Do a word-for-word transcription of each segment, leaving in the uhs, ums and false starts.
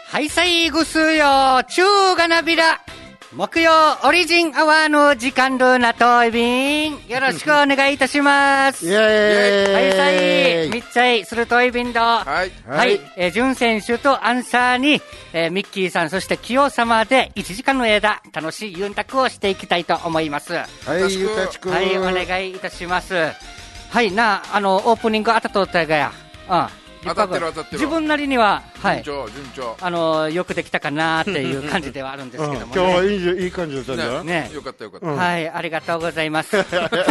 はいさいぐすよ中がなびら木曜オリジンアワーの時間ルーナといびんよろしくお願いいたしますイエーイはいさいみっちゃいするといびんどはい、 はい、 えー、準選手とアンサーに、えー、ミッキーさんそして清様でいちじかんの間楽しいユンタクをしていきたいと思いますはいゆたちくはいお願いいたしますはいなあのオープニングあたとったがやうん当たってる当たってる自分なりには、はい、 順調順調あのよくできたかなっていう感じではあるんですけども、ねうん、 今日はいいじゃいい感じだったんだねねよかったよかった、うん、 はいありがとうございます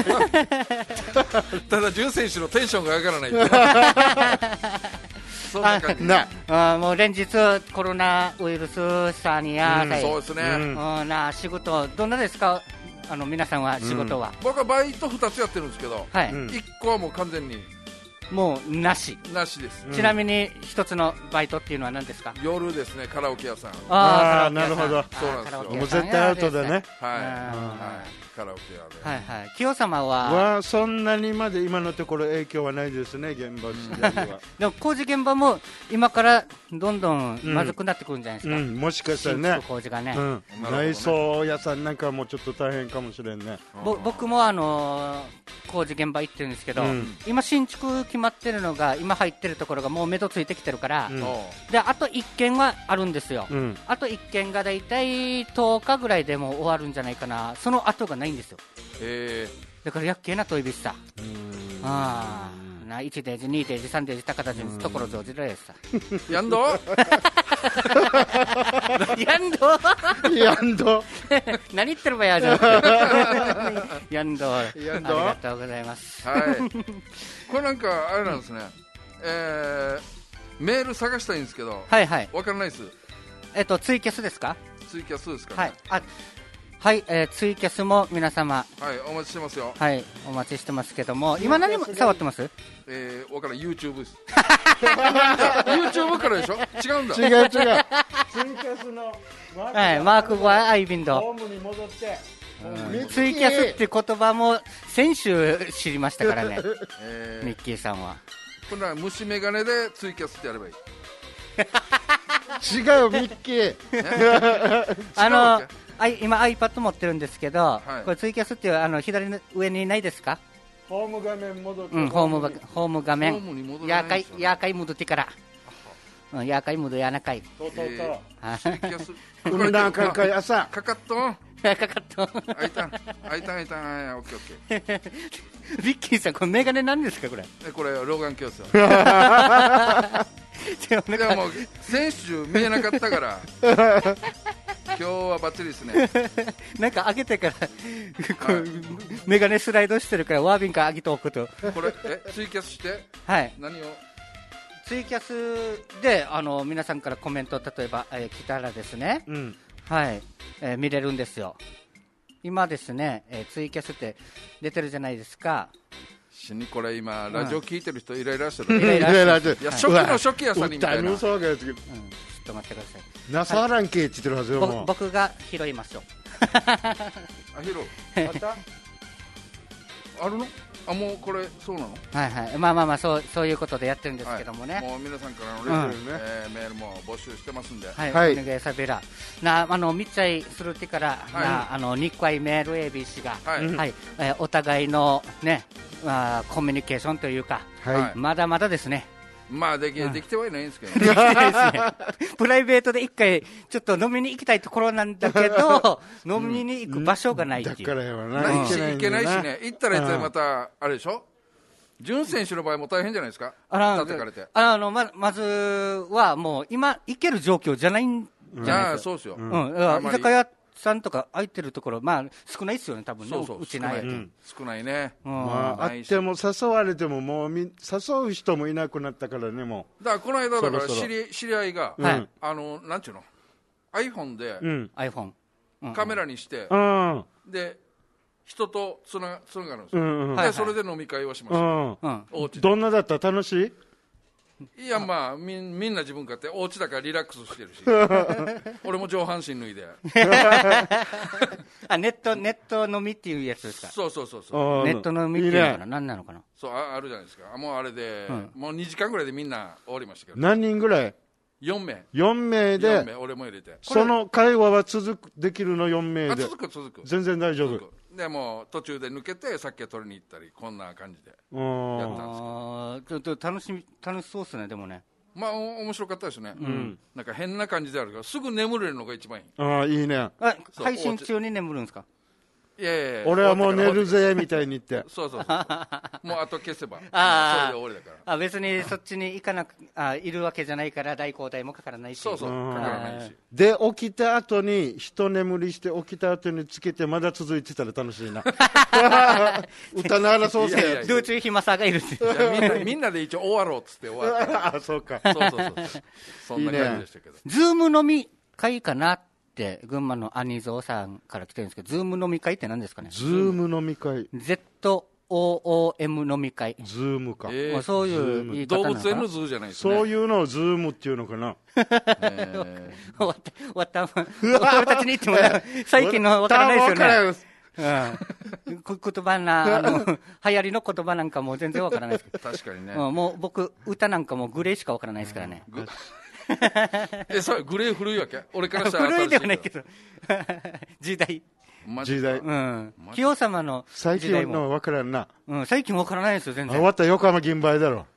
ただ潤選手のテンションが上がらないそんな感じなあもう連日コロナウイルスさにや、 うん、そうですね、 うん、な仕事どんなですかあの皆さんは仕事は、 うん、僕はバイトふたつやってるんですけど、はい、いっこはもう完全にもうなしなしです、 うん、ちなみに一つのバイトっていうのは何ですか夜ですねカラオケ屋さんああなるほどそうなんですよもう絶対アウトだねはい、はい、 カラオケ屋ではいはい清様ははそんなにまで今のところ影響はないですね現場自体はでも工事現場も今からどんどんまずくなってくるんじゃないですか、 うんうん、もしかしたらね工事がね、 うん、内装屋さんなんかもちょっと大変かもしれんねぼ僕もあのー、工事現場行ってるんですけど、うん、今新築決まってるのが今入ってるところがもう目処ついてきてるから、うん、であといっけんはあるんですよ、うん、あといっけんがだいたいとおかぐらいでもう終わるんじゃないかなその後がないんですよへだからやっけーなといびしさああいちデージにデージさんデージ高田順ところ上手ですさやんどやんどやんど何言ってるばやじゃんやんどありがとうございますはいこれなんかあれなんですね、えー、メール探したいんですけどはいはいわからないですえっとツイキャスですかツイキャスですかねはいあはい、えー、ツイキャスも皆様はいお待ちしてますよはいお待ちしてますけども今何も触ってますえー、わからん YouTube ですYouTube からでしょ違うんだ違う違うツイキャスのはいマークはアイビンドホームに戻って、 うん、ツイキャスって言葉も先週知りましたからね、えー、ミッキーさんはこれは虫眼鏡でツイキャスってやればいい違うミッキーあの今 iPad 持ってるんですけど、はい、これツイキャスっていうあの左の上にないですかホーム画面戻って、 うん、ホームホーム画面やかいやかい戻ってからうんやかい戻やなかいそうそうそううんなんかかやさかかっとかかっとあいたんあいたんあいたんオッケーオッケービッキーさんこれメガネ何ですかこれこれ老眼鏡ですよでも選手見えなかったから今日はバッチリですねなんか上げてからこうメガネスライドしてるからワービンから上げておくとこれえツイキャスしてはい何をツイキャスであの皆さんからコメント例えば、えー、来たらですね、うん、はい、えー、見れるんですよ今ですね、えー、ツイキャスって出てるじゃないですか死にこれ今ラジオ聞いてる人イライラしてる、 イライラしてるいや初期の初期やさにみたいな、うん、ちょっと待ってくださいナサーランケって言ってるはずよ、 はい、僕が拾いますよあ拾うまたあるのあもうこれそうなのはいはいまあまあまあそうそういうことでやってるんですけどもね、はい、 もう皆さんからのレール、うんえー、メールも募集してますんではい、はい、お願いさべらなあのみっちゃいするってから、はい、なあのにかいメール エービー 氏がはい、はいえー、お互いのね、まあ、コミュニケーションというか、はい、まだまだですねまあでき、うん、できてはいないんですけど、ね、 プライベートで一回ちょっと飲みに行きたいところなんだけど飲みに行く場所がないっていう、 だからやわな、 ないし行けないしね行ったら行ったらまたあれでしょ潤選手の場合も大変じゃないですか叩かれてあの ま, まずはもう今行ける状況じゃないんじゃないですか、 うん、そうですよ、 うん、居酒屋さんとか空いてるところまあ少ないですよね多分ねそうそううちない、 うん、少ないね、 うんまあ、あっても誘われてももうみ誘う人もいなくなったからねもうだからこの間だから知り、 そろそろ知り合いが、 はい、 あのなんちゅうの iPhone で、うん、 iPhone、うん、 カメラにして、 うん、 で人とつなつながるんですよ、 うんうん、 で、はいはい、それで飲み会をしました、うんうん、お家でどんなだった楽しいいやまあ み, みんな自分勝手お家だからリラックスしてるし俺も上半身脱いであネットネット飲みっていうやつですかそうそうそうそうネット飲みっていうのかな、いいね、何なのかなそう あ, あるじゃないですかもうあれで、うん、もうにじかんぐらいでみんな終わりましたけど何人ぐらいよんめいよんめいでよんめい俺も入れてその会話は続くできるのよんめいであ続く続く全然大丈夫でも途中で抜けて酒取りに行ったりこんな感じでやったんですけどあちょっと楽しみ楽しそうですねでもねまあお面白かったですね、うん、なんか変な感じであるからすぐ眠れるのが一番いいああいいねあ配信中に眠るんですかいやいやいや俺はもう寝るぜみたいに言ってそうそうそうもうあと消せばあそれで終わりだからあ別にそっちに行かなくあいるわけじゃないから代行代もかからないしそうそうかからないしで起きた後に一眠りして起きた後につけてまだ続いてたら楽しいな歌ならそうせ道中暇さがいるじゃあみんなみんなで一応終わろうっつって終わったあそうかそうそうそうそんな感じでしたけどいい、ね、ズーム飲み会かなって群馬の兄蔵さんから来てるんですけどズーム飲み会って何ですかねズーム飲み会ゼットオーオーエム 飲み会ズームか、 えー、そういう言い方動なのかな物園のズーじゃないですねそういうのをズームっていうのかなえー、終わった終わった俺たちに言っても最近のわからないですよねうん、言葉なあの流行りの言葉なんかも全然わからないですけど確かにね、 うん、もう僕歌なんかもグレーしかわからないですからね、うん、 えそれグレー古いわけ俺からしたら古いではないけど時代時代、 うん、清様の時代も最近のわからんな、 うん、最近わからないですよ全然終わった横浜銀杯だろ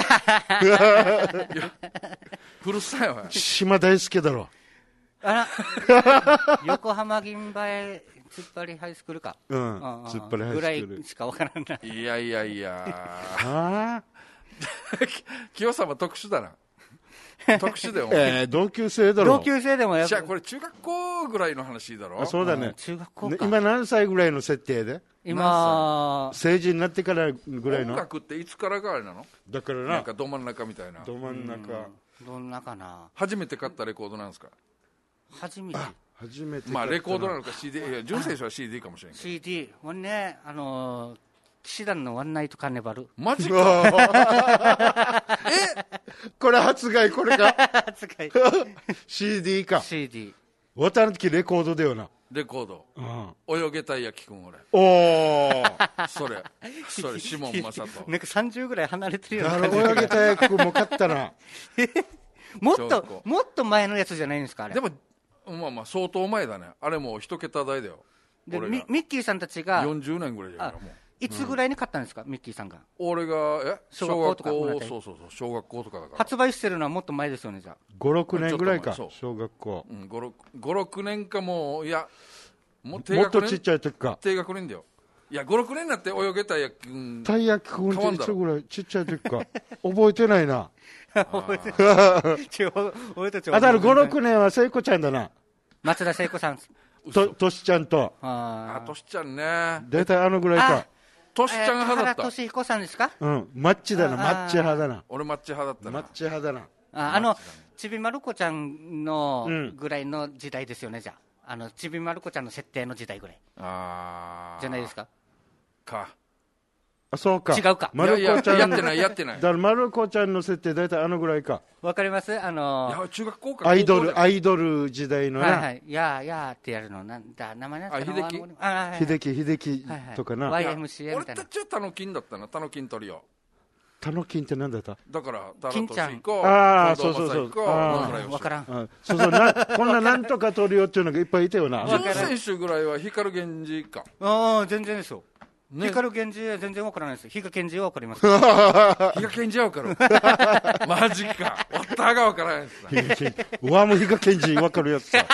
古さよ島大輔だろあら横浜銀杯突っ張りハイスクールか、 うん、突っ張りハイスクールぐらいしかわからないいやいやいやあ清様特殊だな特殊だよ、 えー、同級生だろ同級生でもやっぱじゃあこれ中学校ぐらいの話だろあそうだね中学校か今何歳ぐらいの設定で今成人になってからぐらいの音楽っていつからがあれなのだからななんかど真ん中みたいなど真ん中どんなかな初めて買ったレコードなんですか初めて初めてまあレコードなのか シーディー いや純正者は シーディー かもしれないけどシーディー ほんねあのー騎士団のワンナイトカーネバルマジかえこれ発売これか発売シーディー かシーディー渡る時レコードだよなレコード、 うん、 泳げたいやきくん俺おおそれそれシモンマサトなんかさんじゅうぐらい離れてるような感じ泳げたいやきくんも買ったなもっともっと前のやつじゃないんですかあれでもまあまあ相当前だねあれもう一桁台だよでミミッキーさんたちがよんじゅうねんぐらいじゃないかもういつぐらいに買ったんですか、うん、ミッキーさんが俺がえ小学校とか小学校そうそうそう小学校とかだから発売してるのはもっと前ですよねじゃあごろくねんぐらいか小学校、 うん、ごろくねんかもういやもう低学年もっとちっちゃい時か低学年だよいやごろくねんになって泳げたいやき、うん、 たい焼きくんっていつぐらいちっちゃい時か覚えてないな覚えてない俺たちはあだからごろくねんは聖子ちゃんだな松田聖子さんととしちゃんとああとしちゃんね大体あのぐらいかとしちゃん派だった原俊彦さんですかうんマッチだなマッチ派だな俺マッチ派だったなマッチ派だなああのちびまる子ちゃんのぐらいの時代ですよね、うん、じゃああのちびまる子ちゃんの設定の時代ぐらいあじゃないですかかあそうか違うかまる子ちゃんやってないやってないだからまる子ちゃんの設定大体あのぐらいかわかりますあのー、いや中学校かアイドルアイドル時代のなはいはいやーやーってやるのなんだ名前なんですか秀樹あ秀樹秀樹とかな、 はいはい、ワイエムシーエー みたいな俺たちはタノキンだったなタノキントリオタノキンって何だっただからタノトシ行行ああそうそうそう分からんそうそうなこんななんとかトリオっていうのがいっぱいいたよな準選手ぐらいは光源氏かああ全然ですよね、光源氏は全然わからないです。比嘉源氏はわかります。比嘉源氏はわかる。マジか。わったがわからないです。 うわもう比嘉源氏わかるやつさ。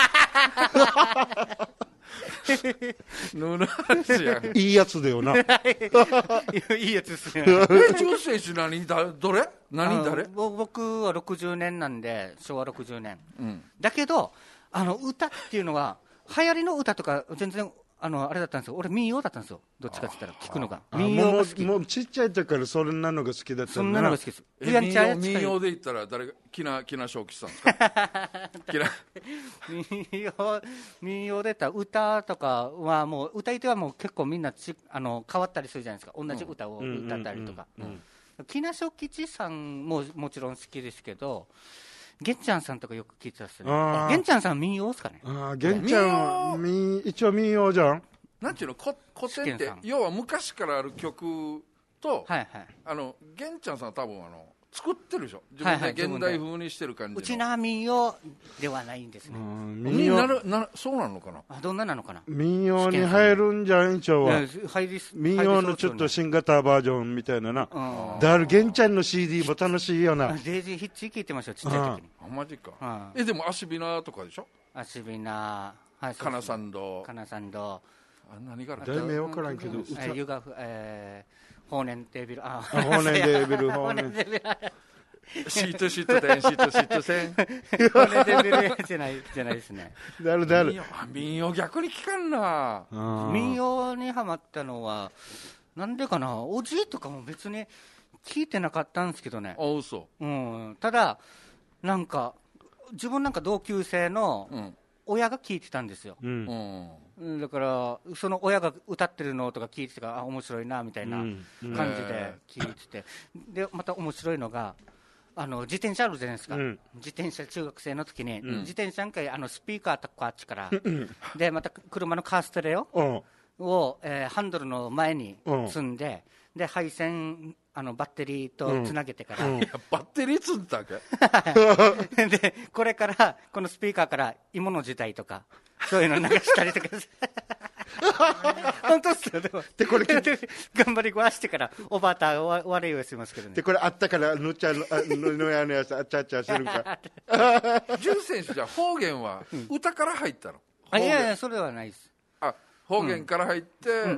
ぬる話や。 いいやつだよな。いいやつですね。 え、準選手何だどれ？何誰？ 僕はろくじゅうねんなんで昭和ろくじゅうねん。 うん、 だけどあの歌っていうのは流行りの歌とか全然。あのあれだったんですよ俺民謡だったんですよどっちかって言ったら聞くのが民謡が好きもうちっちゃい時からそんなのが好きだったんだなそんなのが好きですえ民謡民謡で言ったら誰がきなきな正吉さんですかきな民謡民謡で言ったら歌とかはもう歌い手はもう結構みんなちあの変わったりするじゃないですか同じ歌を歌ったりとかきな正吉さんももちろん好きですけど玄ちゃんさんとかよく聞いてたっすね。玄ちゃんさん民謡ですかね。 ああ、玄ちゃんは民一応民謡じゃん。 なんていうのこ古典って要は昔からある曲と、 はいはい、 あの玄ちゃんさんは多分あの作ってるでしょ、自分で現代風にしてる感じの。 うちな民謡ではないんですね。 民謡なるなそうなのかな。 あ、どんななのかな。 民謡に入るんじゃん一応は。 入り民謡のちょっと新型バージョンみたいなな。だから玄ちゃんの シーディー も楽しいよな。 デイジーヒッチ聞いてましたよ、ちっちゃい時に。 あ、マジか。え、でもアシビナとかでしょ。 アシビナ、 カナサンド、 カナサンド、 あ、何がある。 題名分からんけど、 ユガフ、えー、ホーネンデービル、あ、 ホーネンデービル、ホーネンデービル。 シートシートテンシートシートセン。 ホーネンデービルじゃないじゃないですね。 だるだる。 民謡逆に聞かんな。 民謡にハマったのはなんでかな。おじいとかも別に聞いてなかったんですけどね。 あ、嘘。 うん。ただなんか自分なんか同級生の親が聞いてたんですよ。うん。だからその親が歌ってるのとか聞いてたから、あ、面白いなみたいな感じで聞いてて、でまた面白いのが、あの自転車あるじゃないですか、うん、自転車中学生の時に、うん、自転車なんかあのスピーカーとかあっちから、うん、でまた車のカーステレオを、えー、ハンドルの前に積んで、で配線あのバッテリーとつなげてから、 うんうん、いやバッテリー積んだわけで、これからこのスピーカーから芋の時代とかそういうの流したりとか本当っすよ。でもでこれ頑張り壊してからおばあたが悪いようにしますけどね。 でこれあったからぬちゃののやのやつあっちゃっちゃするか。 ジュン選手じゃ方言は歌から入ったの。 あ、いやいや、それはないです。 あ、方言から入って、うんうんうん、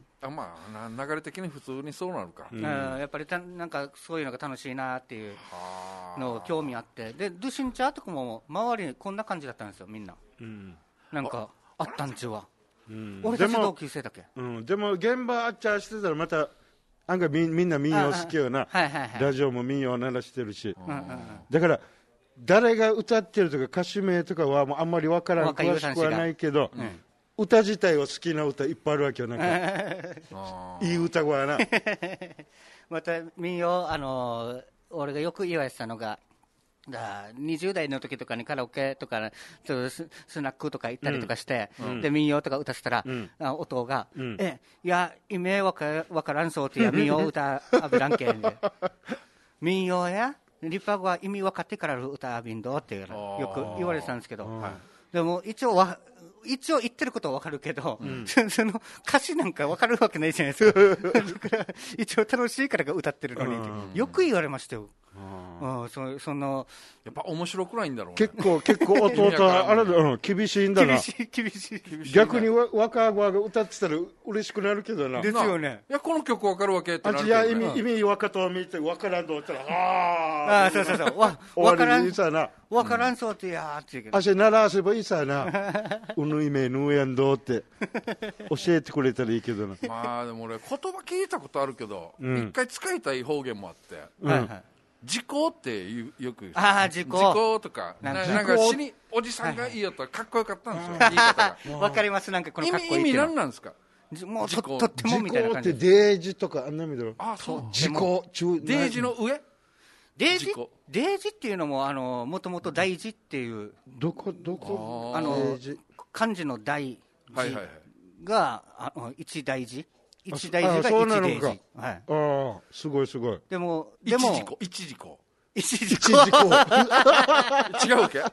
あ、まあ流れ的に普通にそうなのか。 うん、やっぱりたなんかそういうのが楽しいなっていうの興味あって、でドゥシンチャーとかも周りにこんな感じだったんですよ、みんな。うん、なんかあったんちは。うん、俺たち同級生だけ。 うん、でも現場あっちゃしてたらまた案外 み, みんな民謡好きよな、はいはいはい、ラジオも民謡鳴らしてるし、うんうんうん、だから誰が歌ってるとか歌手名とかはもうあんまり分からん、詳しくはないけど、うん、歌自体は好きな歌いっぱいあるわけよ。なんかいい歌はなまた民謡、あのー、俺がよく言われてたのが、だにじゅう代の時とかにカラオケとかちょっと ス, スナックとか行ったりとかして、うん、で民謡とか歌ってたら、うん、あ音が、うん、えいや意味わかわからんそうってや民謡歌あびらんけんで民謡やリパゴは意味分かってから歌あびんどってよく言われてたんですけど、でも一応は一応言ってることは分かるけど、うん、その歌詞なんか分かるわけないじゃないですかだから一応楽しいからが歌ってるのに、うん、よく言われましたよ。うん、そ, そのやっぱ面白くないんだろうね。 結構結構弟はあれだ、うん、厳しいんだな。 厳しい厳しい厳しい。 逆に若子が歌ってたら嬉しくなるけどな。 ですよね。 いやこの曲分かるわけってなるけど、ね、あいや意味、うん、意味分かと見て分からんと思ったらああそうそうそうわ分からんさな分からんそうってやーって言うけど、 あしならせばいいさなうぬいめぬやんどって教えてくれたらいいけどな。 まあでも俺言葉聞いたことあるけど、うん、一回使いたい方言もあって、うん、はいはい、時効ってよく言う。 ああ時効時効とかなんかなんか死におじさんがいいよとかっこよかったんですよ、言い方が。 わかります。なんかこのかっこいい意味何なんですか。 もう と, とってもみたいな感じ。 時効ってデージとかあんなみだろ。 ああそう。 時効中デージの上。 デージデージっていうのもあのもともと大事っていうどこどこあの漢字の大字があの一大事。一大事が一大事。はい。 ああすごいすごい。 でもでも一時効一時効一時効違うわけ。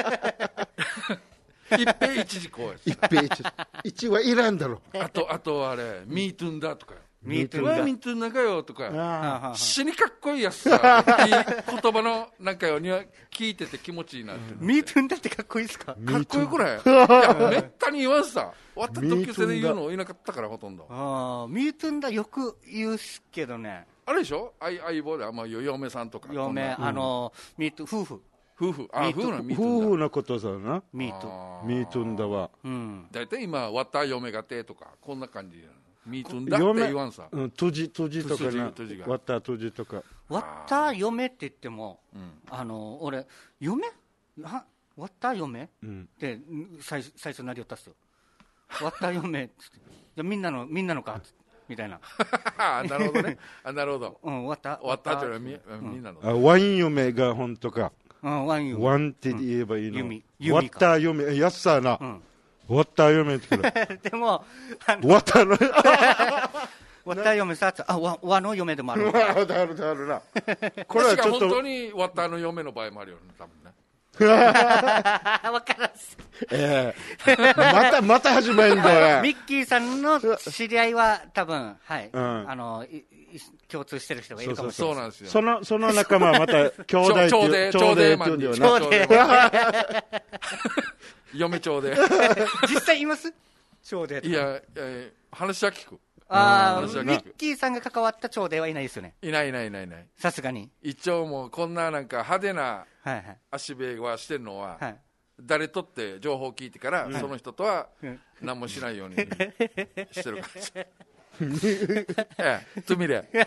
一平一時効。 一平一一はいらんだろ。 あとあとあれミートゥンだとか。 ミートゥンだ。 ミートゥンだかよとか。死にかっこいいやつさ。いい言葉のなんかよには聞いてて気持ちいいなって。 ミートゥンだってかっこいいですか。 かっこよくない。いやめったに言わんさ。終わった同級生で言うのいなかったからほとんど。 ああミートゥンだよく言うすけどね。 あれでしょ。相相棒であんま嫁さんとか。 嫁あのミート夫婦。 夫婦あ夫婦のミートゥンだ。 夫婦のことさな。 ミートミートゥンだは。 だいたい今わった嫁がてとかこんな感じ。ミートゥンだって言わんさ。 うん、とじとじとかな。わったとじとか。 わった嫁って言っても、うん、あの俺嫁わった嫁、うん、って最最初なりよったっすよ。わった嫁っつってじゃみんなのみんなのかみたいな。 なるほどね。あなるほど。 うんわったわったじゃみみんなの。 あワイン嫁が本当か。 うん、ワイン嫁。 ワンって言えばいいの。 弓わった嫁やっさな。うんわった嫁ってでもわったのわった嫁さあわわの嫁でもあるあるあるあるなこれはちょっと本当にわったの嫁の場合もあるよね多分ね分からんす、 えー、またまた始まるんだよミッキーさんの知り合いは多分はい、うん、あの共通してる人がいるかもしれない。 そうなんですよ。 そのその仲間はまた兄弟っていう長弟長弟マンに嫁長弟実際います長弟。 いや、えー、話は聞く。 ああ、ミッキーさんが関わった長弟はいないですよね。 いないいないいないいない。 さすがに。 一応もうこんななんか派手な足べはしてるのは、はいはい、誰とって情報を聞いてから、はい、その人とは何もしないようにしてるから。ええ、とみれ先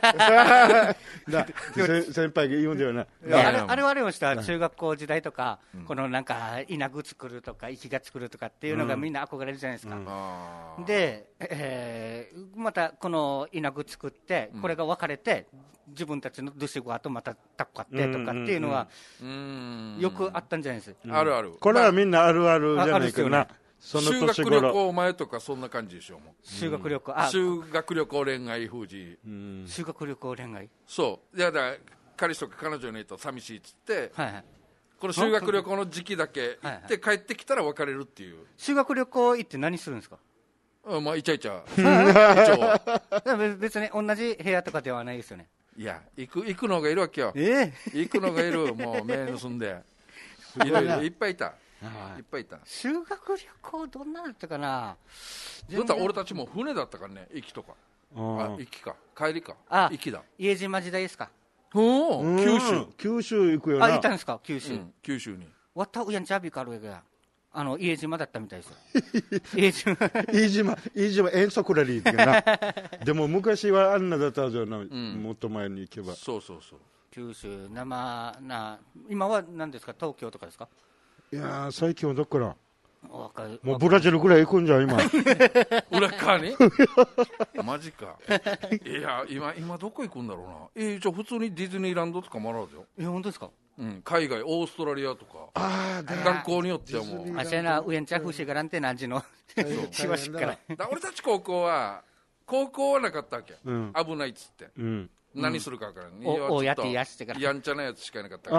輩が言うんだよな。 あれあれはあれをした中学校時代とか、うん、このなんか稲具作るとか息が作るとかっていうのがみんな憧れるじゃないですか、うん、で、えー、またこの稲具作ってこれが分かれて、うん、自分たちのドゥシゴアとまたタッコ買ってとかっていうのはよくあったんじゃないですか、 うん、あるある。 これはみんなあるあるじゃないかな。 その修学旅行前とかそんな感じでしょうもん。 修学旅行、 あ、修学旅行恋愛風じ、 うん、修学旅行恋愛、 そういやだ彼氏とか彼女にいると寂しいっつって、はいはい、この修学旅行の時期だけ行って帰ってきたら別れるっていう。 修学旅行行って何するんですか？ あ、まあイチャイチャ別に同じ部屋とかではないですよね。 いや行く行くのがいるわけよ、 えー、 行くのがいるもう目盗んでいろいろいっぱいいたいっぱいいた。 修学旅行どんなだったかな。 だったら俺たちも船だったからね、行きとか、あ、行きか帰りか、 あ、 行きだ。 家島時代ですか。 おお、九州九州行くよな。 あ、行ったんですか九州、うん、 九州にわったうやんちゃびかるやあの家島だったみたいですよ家島家島家島遠足ラリーってなでも昔はあんなだったじゃない、うん、もっと前に行けば。 そうそうそう。 九州生な今は何ですか、東京とかですか。 いや最近はどっからもうブラジルぐらい行くんじゃん今裏側にマジか。いや 今, 今どこ行くんだろうな。えー、じゃあ普通にディズニーランドとかもあるわけよ。 え、本当ですか。 うん、海外オーストラリアとか、あ学校によってはもうあせなウエンチャフシガランテナジのしばしからだ俺たち高校は高校はなかったわけ、うん、危ないっつって、うん、何するか分からん、うん、 おやってやしてからやんちゃなやつしかいなかったから。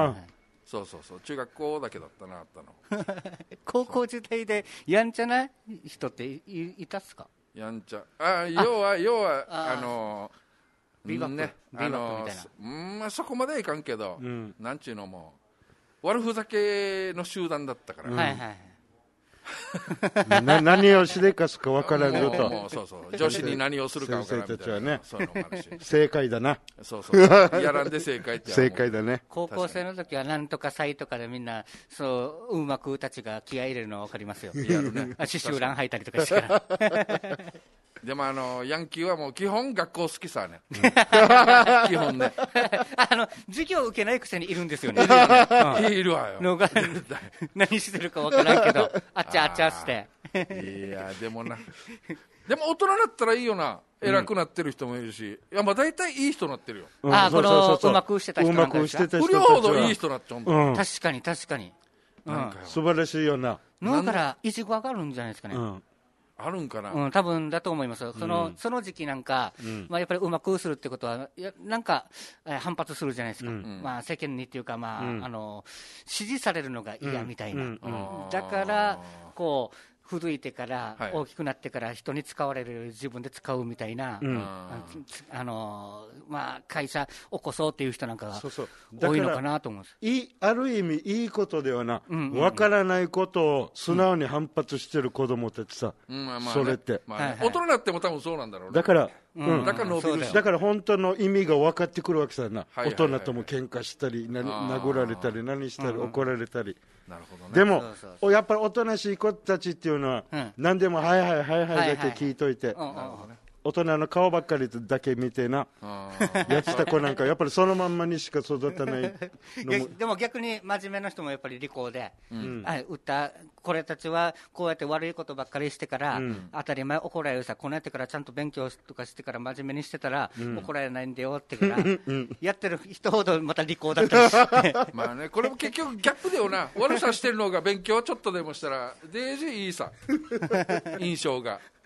あそうそうそう、中学校だけだったな、あったの高校時代でやんちゃな人って い, いたっすか。 やんちゃあ要は要はあのビバップ、ね、ビバップみたいな、 うん、まあ、そこまではいかんけど、うん、なんちゅうのも悪ふざけの集団だったから、うん、はいはいな何をしでかすか分からんぞと。 もうそうそう女子に何をするか分からんみたいな、ね、そういうのもあるし正解だな。 そうそうやらんで正解って正解だね。 高校生の時はなんとか祭とかでみんなそううまくたちが気合い入れるのは分かりますよ。やるね刺繍欄履いたりとかしてからでもあのヤンキーはもう基本学校好きさね、うん、基本ねあの授業受けないくせにいるんですよね。 いるよね、うん、いるわよのが何してるか分からんけどあっちゃあっちゃしていやでもなでも大人になったらいいよな。偉くなってる人もいるし、いやまあ大体いい人になってるよ、 うん、ああこのうまくしてた人なんかですか。 不良ほどいい人になっちゃうんだ、 うん、確かに確かに、 うん、素晴らしいよな。 だからいちご上がるんじゃないですかね、うん、 あるんかな、 うん、多分だと思いますよ。その、うん、その時期なんか、うんまあ、やっぱりうまくするってことはやなんか、えー、反発するじゃないですか、うんまあ、世間にっていうか、まあうん、あの支持されるのが嫌みたいな、うんうんうん、だからこう古いてから大きくなってから人に使われる自分で使うみたいな、うんあのまあ、会社起こそうっていう人なんかが多いのかなと思うんです。 いいある意味いいことではな、うんうんうん、分からないことを素直に反発してる子供たちさ、うんまあまあね、それって、 まあねはいはい、大人になっても多分そうなんだろうね。 だからうん、だから伸びるし、 だから本当の意味が分かってくるわけさな、はいはいはいはい、大人とも喧嘩したりな殴られたり何したり怒られたり、 なるほどね、 でもそうそうそうやっぱりおとなしい子たちっていうのは、うん、何でもはいはいはいはいだけ聞いといて、はいはいはい、大人の顔ばっかりだけ見てなやってた子なんかやっぱりそのまんまにしか育たないのもでも逆に真面目な人もやっぱり利口で、うん、あ歌これたちはこうやって悪いことばっかりしてから、うん、当たり前怒られるさこうやってからちゃんと勉強とかしてから真面目にしてたら、うん、怒られないんだよってから、うん、やってる人ほどまた利口だったりしてまあねこれも結局ギャップだよな。悪さしてるのが勉強ちょっとでもしたらデージいいさ印象が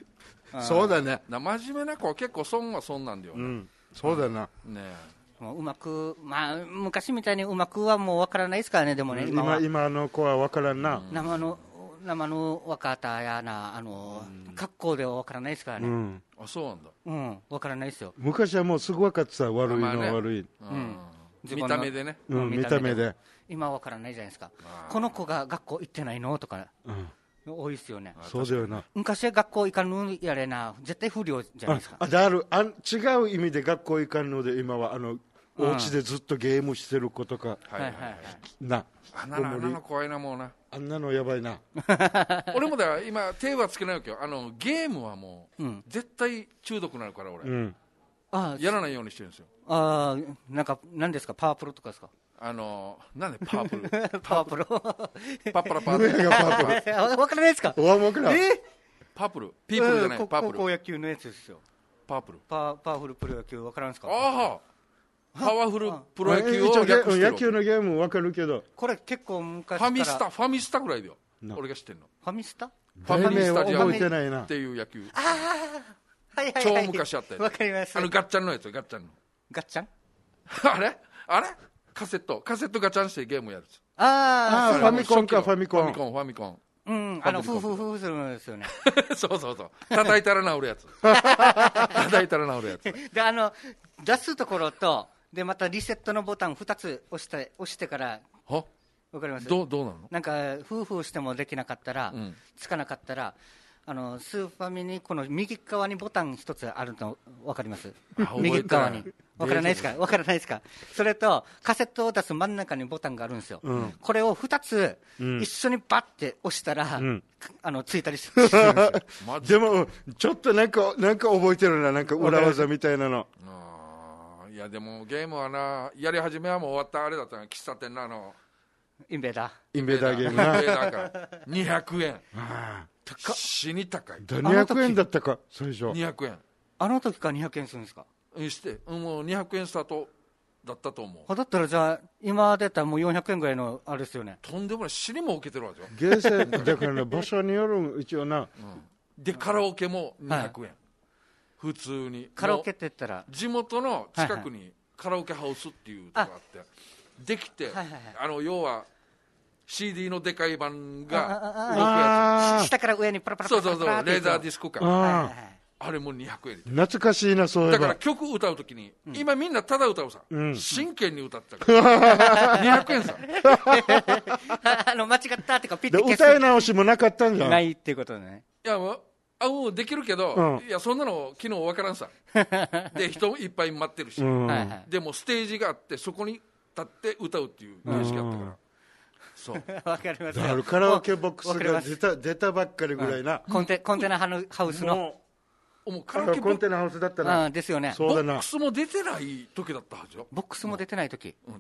そうだね。 真面目な子は結構損は損なんだよね、うん、 そうだな、 ね、 もううまく、まあ、昔みたいにうまくはもう分からないですからね、でもね、今は今、今の子は分からんな、 うん、生の生の若田やな、あの、うん、格好では分からないですからね、うん、 あ、そうなんだ、 うん、分からないですよ。 昔はもうすぐ分かってた、悪いのは悪い、 まあね、うん、見た目でね、 うん、見た目で、 今は分からないじゃないですか、この子が学校行ってないのとか、うん、多いですよね。 そうだよな。 昔は学校行かんのやれな、絶対不良じゃないですか。 あ、あ、あるあん違う意味で学校行かんので、今はあの、うん、お家でずっとゲームしてる子とか、 はいはいはい、 な、 あんなの、あんなの怖いな、もうな、 あんなのやばいな。 俺もだから今手はつけないわけよ。あのゲームはもう、うん、絶対中毒になるから俺、うん、あ、やらないようにしてるんですよ。 あ、なんか何ですか、パワープロとかですか。 あのなんでパワープルパワープロパッパラパープル分からないですか。 分からない。 えパープルピープルじゃない、パープル高校野球のやつですよ。 パープルパパワフルプロ野球分からんですか。 ああ、パワフルプロ野球を略してる。 野球のゲーム分かるけど、 これ結構昔からファミスタファミスタぐらいだよ、俺が知ってるの。 ファミスタファミスタジアム覚えてないなっていう野球、 ああ、はいはいはい、超昔あったやつ。 分かります。 あのガッチャンのやつ、ガッチャンのガッチャンあれあれカセットカセットガチャンしてゲームやる。 ああ、ファミコンか、ファミコン、 ファミコン、ファミコン、 うん、あのフーフーフーするんですよね。 そうそうそう、叩いたら治るやつ叩いたら治るやつで、あの出すところとでまたリセットのボタンふたつ押して押してからはわかります。 どうどうなの。 なんかフーフーしてもできなかったら、うん、つかなかったら、あのスーファミにこの右側にボタン一つあるの分かります。右側に分からないですか。分からないですか。それとカセットを出す真ん中にボタンがあるんですよ、うん、これをふたつ一緒にバッて押したら、うん、あのついたりするんですよでもちょっとなんかなんか覚えてるな、なんか裏技みたいなの。 あ、いやでもゲームはな、やり始めはもう終わったあれだったな、喫茶店のあのインベーダーインベーダーゲームな、 インベーダーかにひゃくえん死に高い。 にひゃくえんだったか最初。 にひゃくえん、 あの時からにひゃくえんするんですか。 して、もうにひゃくえんスタートだったと思う。 だったらじゃあ今出たらもうよんひゃくえんぐらいのあれですよね。 とんでもない、死にも受けてるわけよ。 ゲーセンだからね、場所による一応な、うん、 でカラオケもにひゃくえん、はい、普通にカラオケって言ったら地元の近くにカラオケハウスっていうとこがあって、はいはい、できて、はいはいはい、あの要は シーディー のでかい版が動くやつ、 下から上にパラパラパラパラ、 そうそうそう、レーザーディスクか、あ, あれもにひゃくえん。 懐かしいな、そういえば。 だから曲歌うときに、うん、今みんなただ歌うさ、うん、真剣に歌ってたからにひゃくえんさあの間違ったってかピッて消す、 歌い直しもなかったんじゃん。 ないっていうことね。 いやもうあもうできるけど、うん、いやそんなの昨日分からんさで人いっぱい待ってるし、うん、でもステージがあってそこに立って歌うっていう形式あったから、うん、そうわかりますよ。 だからカラオケボックスが出た出たばっかりぐらいな、 うん、コンテコンテナハウスのもうもうカラオケボコンテナハウスだったな、 あですよね。 ボックスも出てない時だったはずよ。 ボックスも出てない時、 うん、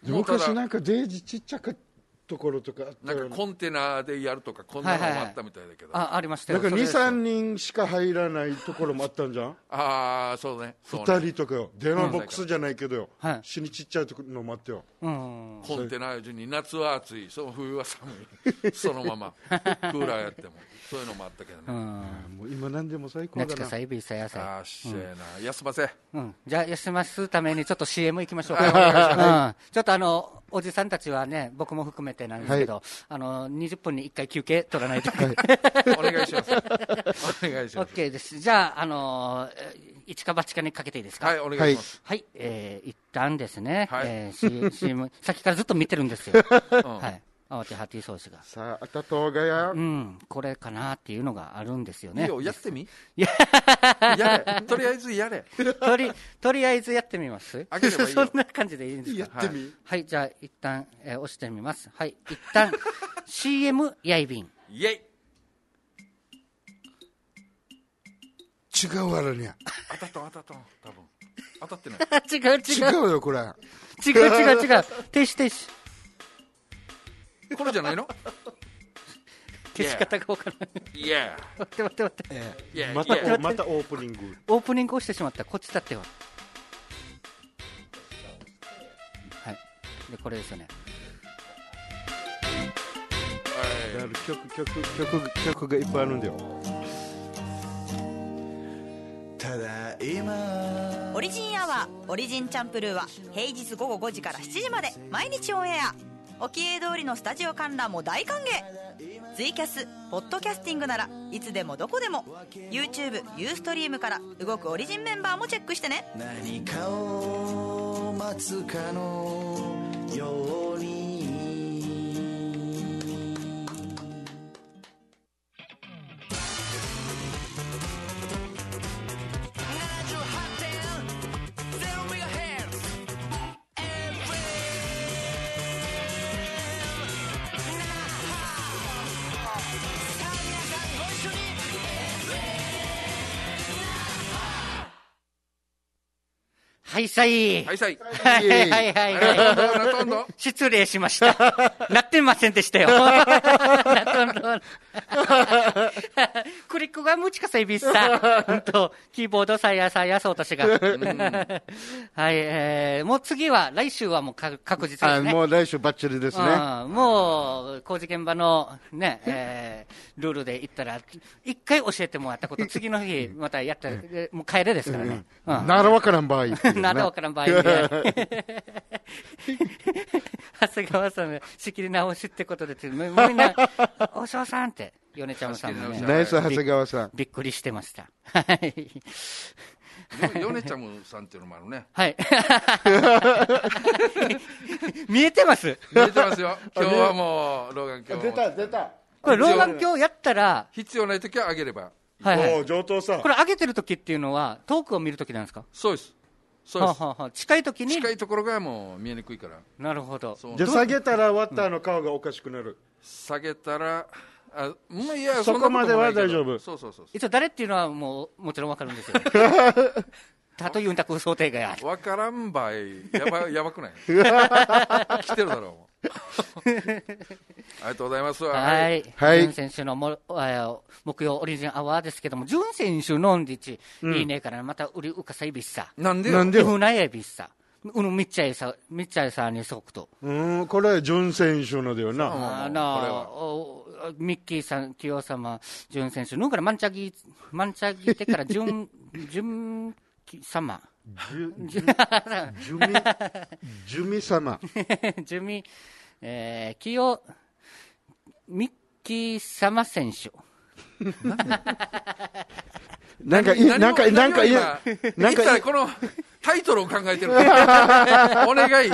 昔なんかデージちっちゃかったところとかあったよ、 なんかコンテナでやるとかこんなのもあったみたいだけど、 はいはいはい、あ, ありましたよ。 なんかにさんにんしか入らないところもあったんじゃんああそうね、 ふたりとかよ、電話ボックスじゃないけどよ、うん、死にちっちゃいところもあったよ、うん、 コンテナ順に夏は暑い、その冬は寒いそのままクーラーやってもそういうのもあったけどね、うん、 もう今何でも最高だな。 夏かさいびさやさい、 あーしえな、うん、休ませ、 うん、じゃあ休ますためにちょっと シーエム 行きましょうか、うん、ちょっとあのおじさんたちはね、僕も含めてなんですけど、はい、あのにじゅっぷんにいっかい休憩取らないと、はい、 お願いしますお願いします。 OK です。じゃあ、あの一か八かにかけていいですか。 はい、お願いします。 はい、はい、えー、一旦ですね、はい、えー、シーエム さっきからずっと見てるんですよ、うん、はい、慌てはて総司がさあ、あたとうがや、 うん、これかなっていうのがあるんですよね。 いいよ、やってみややれ、とりあえずやれとり、とりあえずやってみます開ければいいよそんな感じでいいんですか。 やってみ、 はい、はい、じゃあ一旦、えー、押してみます。はい、一旦シーエム やいびんイェイ。 違うわらにゃ、 当たった当たった、多分当たってない違う違う違うよこれ、 違う違う違う停止停止これじゃないの消し方が分からない。 いや待って待って待って、 yeah. また yeah. またオープニングオープニングをしてしまった。こっちだっては、はい、でこれですよね。 曲曲曲曲がいっぱいあるんだよ。 オリジンアワーオリジンチャンプルーは平日午後ごじからしちじまで毎日オンエア。沖江通りのスタジオ観覧も大歓迎。ツイキャスポッドキャスティングならいつでもどこでも YouTube、ユーストリームから動くオリジンメンバーもチェックしてね。 何かを待つかのようにはいさい。 はいさい。 はいはいはいはい。失礼しました。なってませんでしたよ。クリックがむちかさいびっさ。ほんと、キーボードさやさやそうとしが。はい、えー、もう次は、来週はもう確実ですね。 もう来週バッチリですね。 うん、もう、工事現場のね、えー、ルールで言ったら、一回教えてもらったこと、次の日またやったら、もう帰れですからね。 うんうん、ならわからん場合。 ならわからん場合で。長谷川さんが仕切り直しってことで、みんな、おしょうさんって、米ちゃんさんもね。 ナイス長谷川さん。 びっくりしてました。はい。 米ちゃんさんっていうのもあるね。 はい。見えてます見えてますよ。今日はもう、老眼鏡。 出た、出た。 これ、老眼鏡やったら、 必要ないときはあげれば。 はいはい。 上等さ。 これ上げてるときっていうのは、遠くを見るときなんですか？ そうです。そうです。 ははは近いときに。 近いところがもう見えにくいから。 なるほど。 じゃあ下げたらワッターの顔がおかしくなる。 下げたら、あ、もういや、 そこまでは大丈夫。 そうそうそう。 一応誰っていうのはもう、もちろんわかるんですよ。たとユンタク想定外ある。 わからんばい。やば、やばくない来てるだろう。ありがとうございます。 はい。はい。ジュン選手のも木曜オリジンアワーですけども、ジュン選手のんりち、いいねからまた売りうかさいびっさ。 なんでなんでうなやびっさ。うぬみっちゃいさ、みっちゃいさにそくと。 うん、これ、ジュン選手のだよな。 あの、ミッキーさん、清様、ジュン選手、ぬんからマンチャギ、マンチャギてからジュン、ジュン様。 ジュ、ジュミ、ジュミ様。 ジュミ、えー、清、ミッキー様選手。 なんか、なんか、なんか、いや、 なんか、このタイトルを考えてる。お願い。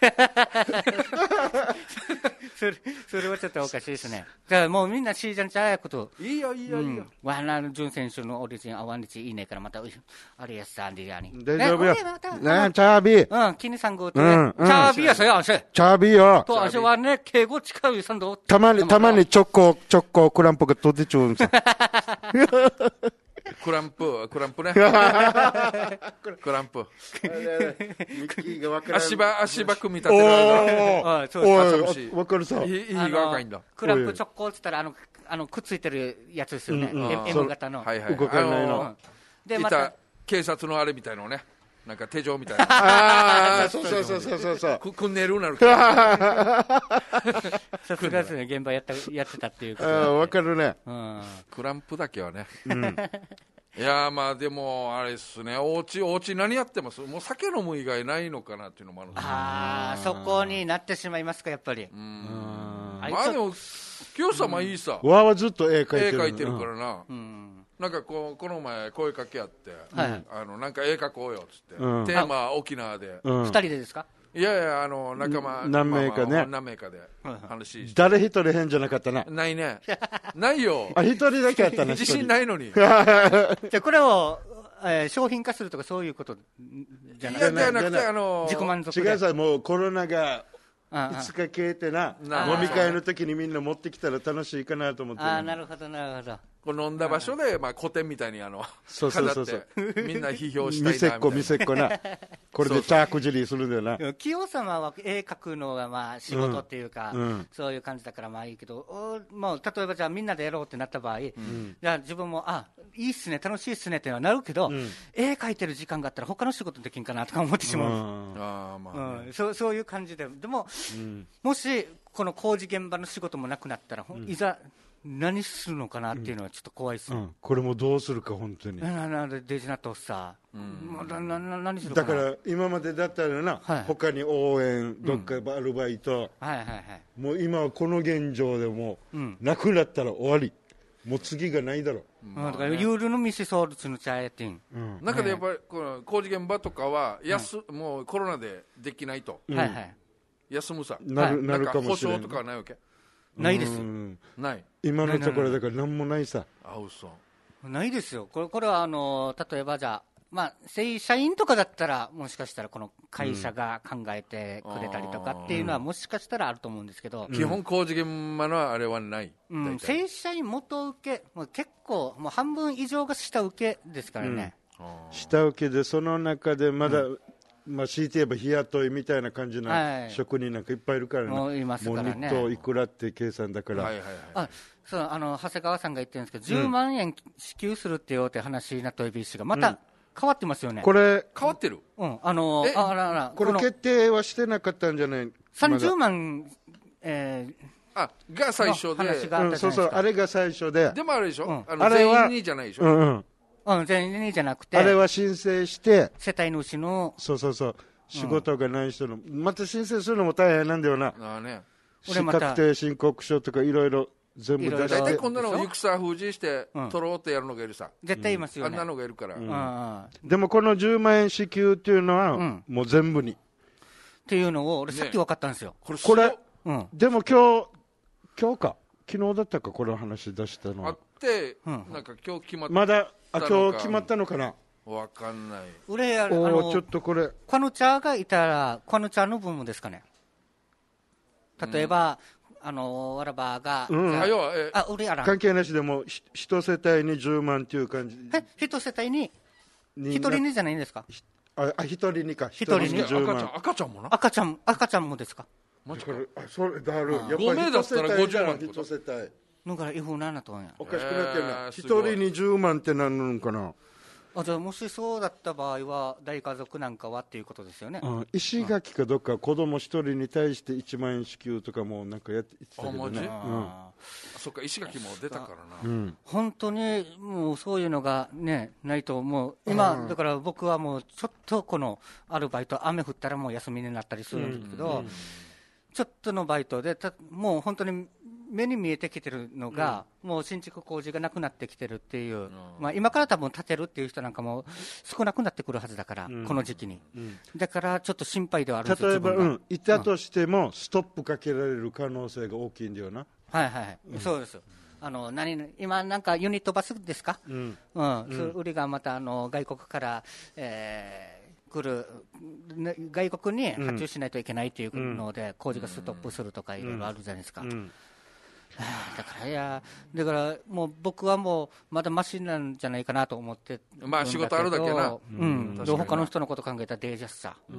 それ、それはちょっとおかしいですね。だからもうみんなシージャンチャーやこと。 いいよ、いいよ、いいよ。 わな、ジュン選手のオリジン、アワンリチいいねからまた、あれやさんでやに。 大丈夫よ。ね、チャービー。 うん、気にさんごと。チャービーやさよ、あし。チャービーよ。 と、あしはね、敬語近いさんど。 たまに、たまにチョコ、チョコ、クランプが飛んでちゅうんさ。 クランプ、クランプね。クランプ。足場、足場組み立てられる。 わかるさ。 いいが若いんだ。 クランプチョコって言ったら、あの、あの、くっついてるやつですよね。M 型の。 はいはい。 動かないの。 で、また、警察のあれみたいのね。なんか手錠みたいな。 ああ、そうそうそうそうそう。 く、くんねるなる。 さすがですね、現場やった、やってたっていうか。 わかるね。 クランプだけはね。いやまあでもあれですね、おうちおうち何やってます？もう酒飲む以外ないのかなっていうのもあるんです。 ああ、そこになってしまいますか、やっぱり。うん。 まあでも清様いいさ。 わはずっと絵描いてる。 絵描いてるからな。うん。なんかこうこの前声かけ合って、はい、あのなんか絵描こうよっつって、うん、テーマ沖縄で、 うん、ふたりでですか？ いやいや、あの仲間何名かね、 何名かで話して、 誰一人変じゃなかったな。 ないね、ないよ。 あ、一人だけあったな。 自信ないのに。 じゃあこれを、えー、商品化するとかそういうことじゃなくて、 いやじゃなくて、あの自己満足で。 違うさ、もうコロナがいつか消えてな、飲み会の時にみんな持ってきたら楽しいかなと思って。 ああ、なるほどなるほど。 こう飲んだ場所で、まあ、古典みたいにあのそうそうそうそうみんな批評したいなみたいな。 見せっこ見せっこな。これでチャークジリーするんだよな。 清様は絵描くのがまあ仕事っていうか、うん、そういう感じだからまあいいけど、もう例えばじゃあみんなでやろうってなった場合、うん、じゃあ自分もあいいっすね楽しいっすねってのはなるけど、うん、絵描いてる時間があったら他の仕事できんかなとか思ってしまう。あまあね、うん、そうそういう感じで、でも、うん、もしこの工事現場の仕事もなくなったら、うん、いざ何するのかなっていうのはちょっと怖いです、うんうん、これもどうするか本当にななデジナットさ、うん、ななな何するかな。だから今までだったらな、はい、他に応援どっかアルバイト、うん、 はいはいはい、 もう今はこの現状でもう、うん、なくなったら終わり、もう次がないだろう、 まあね、だからユールのミシソールツのチャーやってん、 うん、中でやっぱりこの工事現場とかは安、うん、もうコロナでできないと、 はいはい、 休むさなる、なるかもしれない。 保証とかはないわけ？ ないですよ。 ない。 今のところだから何もないさ。 あ、嘘。 ないですよ。これ、これはあの例えばじゃあ、まあ、正社員とかだったらもしかしたらこの会社が考えてくれたりとかっていうのはもしかしたらあると思うんですけど、 うん、基本工事現場のあれはない、 うん、正社員元請けもう結構もう半分以上が下請けですからね、 うん、下請けでその中でまだ、うん、まあ、強いて言えば日雇いみたいな感じの職人なんかいっぱいいるからね、 もういますからね、 もう日当いくらって計算だから、はいはいはい、 あそうあの長谷川さんが言ってるんですけど、じゅうまんえん支給するってよって話になった エービーシー がまた変わってますよね、 これ変わってる、 うん、あのあららこれ決定はしてなかったんじゃない、 さんじゅうまん、えー、 あが最初で、 うん、そうそう、あれが最初で、 でもあれでしょ、うん、あのあれは全員にじゃないでしょ、 うんうんうん、全員にじゃなくて、 あれは申請して世帯主のそうそうそう仕事がない人の、うん、また申請するのも大変なんだよな、 あ、ね、 確定申告書とかいろいろ全部出して、 大体こんなのを行くさ封じして取ろうってやるのがいるさ、 絶対いますよね、 あんなのがいるから、うんうん、でもこのじゅうまんえん支給っていうのは、うん、もう全部にっていうのを俺さっき分かったんですよ、ね、 これ、これうん、でも今日今日か昨日だったかこの話出したのはあって、うん、なんか今日決まったまだあ今日決まったのかな、 わかんない。 俺あのちょっとこれこの茶がいたらこの茶の部分ですかね、例えば、うん、あのわらばが、 うん、 あ要はえあ俺やら関係なしでも一世帯にじゅうまんっていう感じ、 え一世帯に一人にじゃないんですか、 ああ一人にか一人にじゅうまん、赤ちゃんもな赤ちゃん赤ちゃんもですか、 マジか、あそれだる、やっぱりご名だったらごじゅうまん一世帯だから違法なんだと思うんや、 おかしくなってるな、一人にじゅうまんってなんのかな、 あじゃあもしそうだった場合は大家族なんかはっていうことですよね、 うん、石垣かどっか子供一人に対していちまんえん支給とかもなんかやって言ってたけどね、 あ、うん、そっか石垣も出たからな、 うん、本当にもうそういうのがねないともう今、うん、だから僕はもうちょっとこのアルバイト雨降ったらもう休みになったりするんですけど、うんうん、ちょっとのバイトでたもう本当に目に見えてきてるのが、うん、もう新築工事がなくなってきてるっていう、うん、まあ、今から多分建てるっていう人なんかも少なくなってくるはずだから、うん、この時期に、うん、だからちょっと心配ではあるんですよ、 例えば、うん、いたとしても、ストップかけられる可能性が大きいんだよな、 はいはい、うん、そうですよ、あの何今、なんかユニットバスですか、うんうん、それ売りがまたあの外国から、えー、来る外国に発注しないといけないというので、うん、工事がストップするとかいろいろあるじゃないですか。うんうんだからいやだからもう僕はもうまだマシなんじゃないかなと思ってまあ仕事あるだけな、 うん、で他の人のこと考えたらデージャスさ、 うん、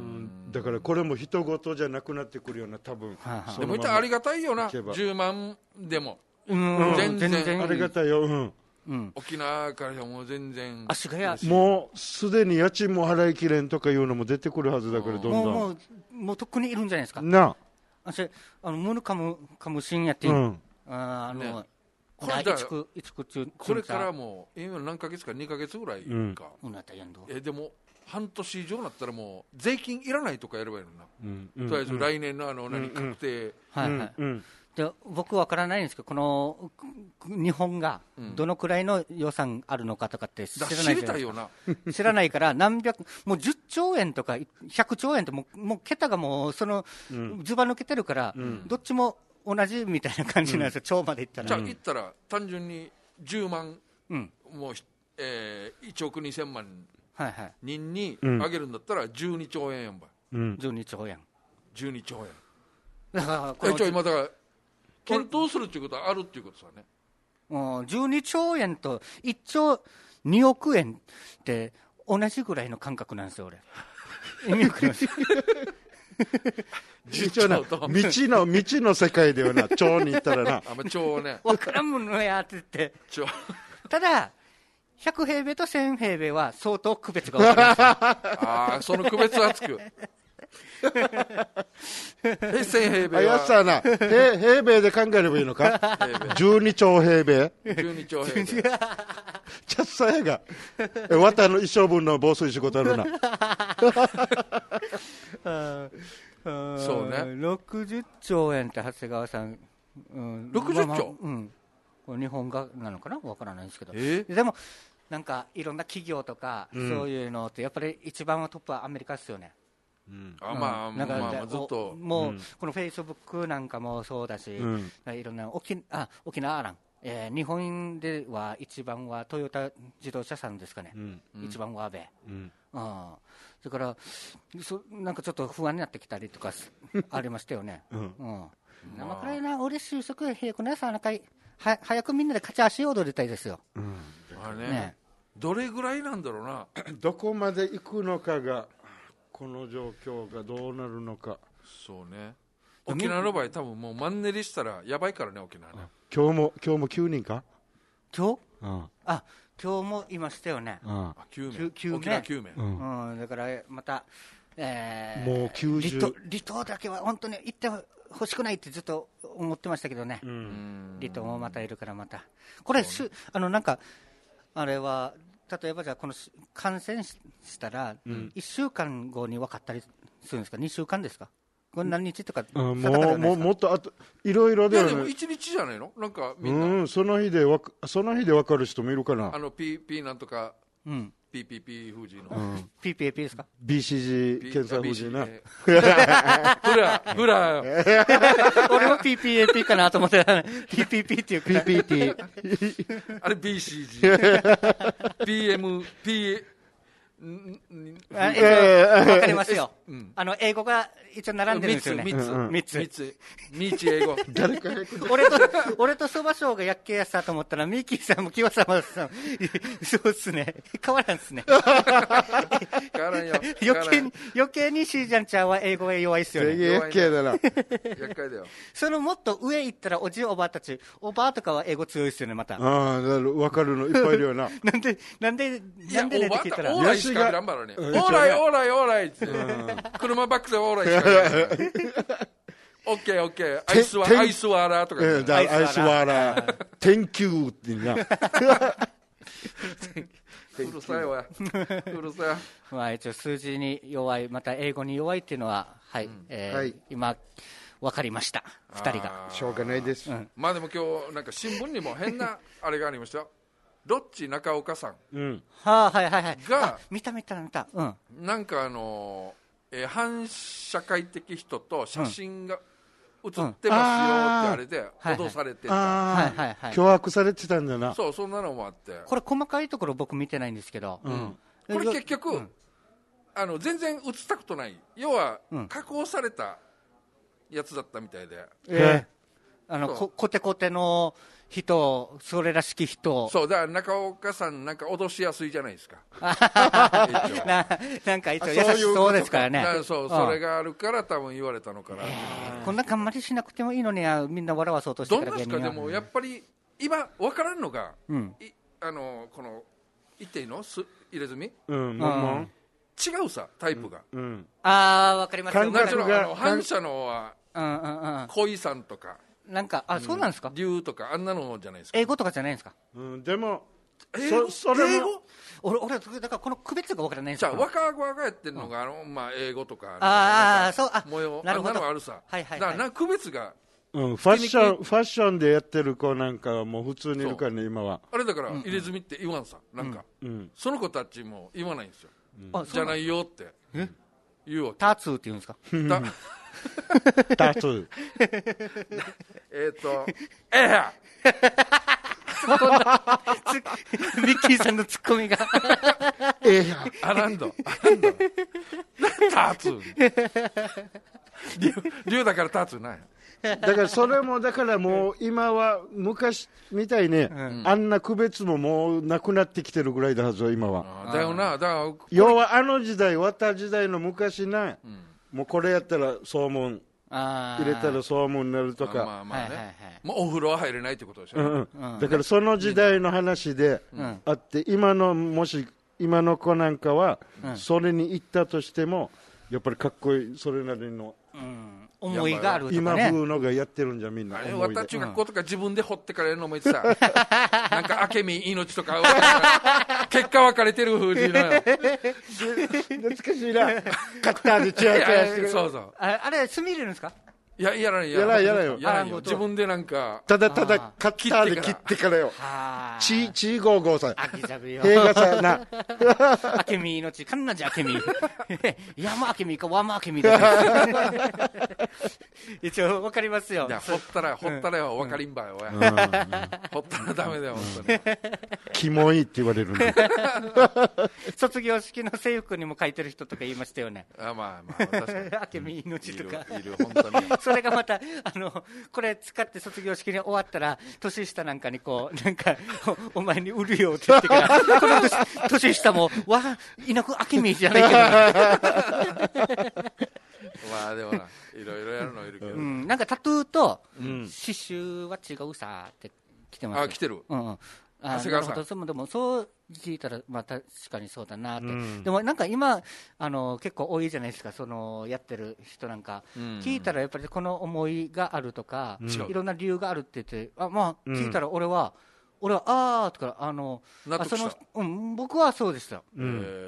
だからこれも人事じゃなくなってくるような多分、はあはあ、でもいったらありがたいよなじゅうまんでも、 うん、全然、全然ありがたいよ、うんうん、 沖縄からもう全然足がやもうすでに家賃も払いきれんとかいうのも出てくるはずだからどんどんもうもうもうとっくにいるんじゃないですかなあ私あのムヌカムカムシンやって、うんああの、ね、これこれからもう今何ヶ月かにかげつぐらいか、うん、えでも半年以上になったらもう税金いらないとかやればいいのな、うんうん、とりあえず来年のあの何、うん、確定、 はいはい、うん、で僕わからないんですけどこの日本がどのくらいの予算あるのかとかって知らないじゃないですか、知りたいよな知らないから何百もうじゅっちょうえんとかひゃくちょうえんってもう、もう桁がもうその、うん、ずば抜けてるから、うん、どっちも同じみたいな感じなんですよ、町、うん、まで行ったら。 じゃあ行ったら単純にじゅうまん、うん、もう、えー、いちおくにせんまん人にあげるんだったらじゅうにちょうえんやんば、 うん、じゅうにちょうえんじゅうにちょうえんだからこの今だから検討するっていうことはあるっていうことさね、 うん、じゅうにちょうえんといっちょうにおくえんって同じぐらいの感覚なんですよ俺意味わかります一応な未知の未知の世界ではな町に行ったらなあ町ね分からんものやって言ってただひゃくへいべいとせんへいべいは相当区別が分かりますああその区別はつくえせん平米はあやつはな平, 平米で考えればいいのかじゅうにちょう平米じゅうにちょう平米ちゃっさやが綿の一生分の防水仕事あるなそうねろくじゅっちょうえんって長谷川さん、うん、 ろくじゅっちょう、 まあまあうん、これ日本画なのかなわからないんですけど、 えー、 でもなんかいろんな企業とか、うん、そういうのってやっぱり一番はトップはアメリカですよね。 うん、あまあ、なんか、まあまあ、ずっともう、うん、このフェイスブックなんかもそうだし、うん、いろんな沖あ沖縄なん、えー、日本では一番はトヨタ自動車さんですかね、うん、一番は安倍、うんうん、だからそなんかちょっと不安になってきたりとかありましたよね。うんうん、生からいな俺就職平くねさなんかは早くみんなで勝ち足を踊りたいですよ。うん、 あれね、ねどれぐらいなんだろうなどこまで行くのかがこの状況がどうなるのか。 そうね沖縄の場合多分もうマンネリしたらやばいからね沖縄ね。 今日も今日もきゅうにんか今日、うん、あ今日もいましたよね、うん、 きゅうめいきゅうめい沖縄きゅうめい、 うんうん、だからまた、えー、もうきゅうじゅう離島、離島だけは本当に行って欲しくないってずっと思ってましたけどね、うん、離島もまたいるからまたこれ、ね、あのなんかあれは例えばじゃあこの感染したらいっしゅうかんごに分かったりするんですか、にしゅうかんですか、これ何日とか、 うん、もうもうもっとあといろいろで、 ね、いやでもいちにちじゃないのなんかみんな、 うん、その日でわその日で分かる人もいるかな。 あの P, P なんとか、うん、ピーピーピー 封じの、うん、 ピーピーピー ですかビーシージー 検査封じなフラフラ俺も ピーピーエーピー かなと思ってた ピーピーピー っていうかピーピーティーあれ ビーシージー ピーエム ピーわかりますよ、うん、あの英語が一応並んでるんですよね。みっつみっつみっつみっつ英語誰か俺と俺とそばしょうがやっけやさと思ったらミッキーさんも清様さんそうっすね変わらんっすね変わらんよ余計に余計にしーちゃんちゃんは英語が弱いっすよね。 厄介だな厄介だよ。 そのもっと上行ったらおじおばあたちおばあとかは英語強いっすよねまた。 ああ分かるのいっぱいいるよななんでなんでなんでねって聞いたらオーライしか頑張らねオーライオーライオーライって車バックでオーライしかオッケーオッケーアイスワアイスワーラーとか、 ね、アイスワーラー天球っていうなうるさいわうるさいまあ一応数字に弱いまた英語に弱いっていうのははい、うんえーはい、今分かりましたふたりがしょうがないです、 うん、まあでも今日なんか新聞にも変なあれがありましたよロッチ中岡さん、 うん、はあはいはいはいが見た見た見た、うん、 なんかあの、えー、反社会的人と写真が写ってますよってあれで脅されてた、うんはいはいはい、脅迫されてたんだな。 そうそんなのもあってこれ細かいところ僕見てないんですけど、うん、 これ結局、うん、あの全然写ったことない要は、うん、加工されたやつだったみたいで、 えー、あのこコテコテの人それらしき人そうだから中岡さんなんか脅しやすいじゃないですかな, なんか一応優しそうですからねそうそれがあるから多分言われたのかな、えー、こんな頑張りしなくてもいいのにみんな笑わそうとしてからどんなですかでもやっぱり今分からんのが、うん、いあのこの言っていいのす入れ墨、うん、もんもん違うさタイプが、うんうん、 ああ分かりますよ感覚が反射のは、うんうんうん、恋さんとかなんかあ、うん、そうなんですか竜とかあんなのじゃないですか英語とかじゃないんですか、 うん、でも英語そそれも英語俺俺だからこの区別が分からないんですかじゃあ若々がやってるのが、うん、あのまあ、英語とかああそうあ模様なるほどあんなのあるさ、 はいはいはい、 だからなんか区別が、 うん、ファッションファッションでやってる子なんかはもう普通にいるからね今はあれだから入れ墨って言わんさ、うん、なんか、うん、その子たちも言わないんですよ、うん、じゃないよって言うわけタツーって言うんですかタツーえっとええやミッキーさんのツッコミがええやアランドアランドタツー竜だからタツーないだからそれもだからもう今は昔みたいね、うん、あんな区別ももうなくなってきてるぐらいだはず今はだよなだから要はあの時代綿時代の昔な、うん、もうこれやったら総門入れたら総門になるとかまあまあね、はいはいはい、もうお風呂は入れないってことでしょ、 うんうん、だからその時代の話であって、うん、今のもし今の子なんかはそれに行ったとしてもやっぱりかっこいいそれなりの、 うん、思いがあるとかね。 今風のがやってるんじゃみんな。 私中学校とか自分で掘ってからやるのもいつさ、なんか明美命とか結果分かれてる風になよ。 懐かしいな。カッターでチヤチヤしてる。 そうそう。 あ, あれ墨入れるんですか？ いややらないやらないやらないよ。 やらないよ。自分でなんかただただカッターで切ってからよ。チチーゴーゴーさん。 あきじゃぶよ。 映画さな。 あけみ命かんなじゃあけみ。山あけみかわまあけみだ。一応わかりますよ。 いや掘ったら掘ったらよわかりんばよ。掘ったらダメだよ本当に。 キモいって言われるんで。 卒業式の制服にも書いてる人とか言いましたよね。 あまあまあ確かに。 あけみ命とか。 いる本当に。 それがまたあのこれ使って卒業式に終わったら年下なんかにこうなんか お, お前に売るよって言ってからこの 年, 年下もわいなくあけみじゃないけどまあでもないろいろやるのいるけど、 うん、なんかタトゥーと刺繍は違うさって来てます。 あ来てる、 うんうん、あなるほど。でもそう聞いたら、まあ、確かにそうだなって、うん、でもなんか今あの結構多いじゃないですか、そのやってる人なんか、うん、聞いたらやっぱりこの思いがあるとか、うん、いろんな理由があるって言ってあ、まあ、聞いたら俺は、うん、俺はあーとかあの納得した。 あその、うん、僕はそうでした、うん、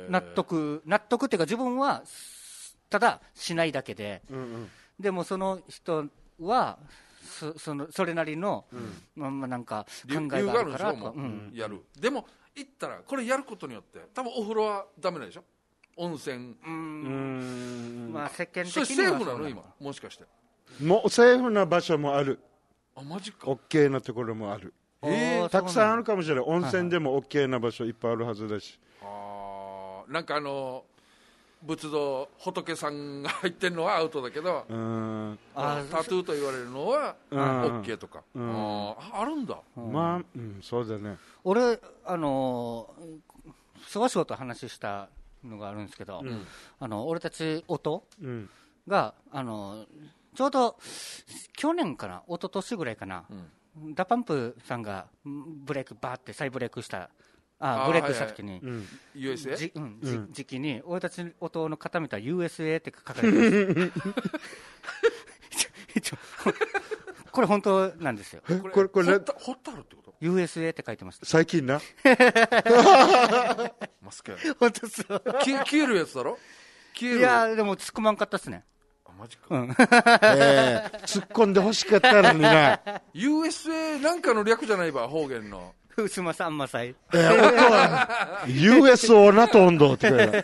納得納得っていうか自分はただしないだけで、うんうん、でもその人はそ, そ, のそれなりの、うんまあ、なんか考えがあるからとか、 うん、やる。でも行ったらこれやることによって多分お風呂はダメなんでしょ、温泉。 うーん、まあ世間的にはそれセーフなの今もしかして。 もうセーフな場所もある。 あマジか。 OK なところもある。えー、たくさんあるかもしれない。温泉でも OK な場所いっぱいあるはずだし、 あなんかあの仏像仏さんが入ってるのはアウトだけど、うんあタトゥーと言われるのは OK とか、うん、あ, あるんだ、 うん、まあ、うん、そうだね。 俺あの諏訪翔と話したのがあるんですけど、うん、あの俺たち音が、うん、あのちょうど去年かな一昨年ぐらいかな、うん、ダパンプさんがブレイクバーって再ブレイクしたあブレイクした時に、はいはい、 ユーエスエー？ じ、うん、うん、時期に俺たち音の方見たら ユーエスエー って書かれてますこれ本当なんですよ。 これこれこれ掘った掘ってあるってこと？ ユーエスエー って書いてました最近なマスク本当そう消えるやつだろ。消える。 いやでも突っ込まんかったっすね。 あマジか、 うんえー、突っ込んで欲しかったのになユーエスエー なんかの略じゃないば方言のうすまさんまさい。 えー、俺は ユーエス オーナと温度って言う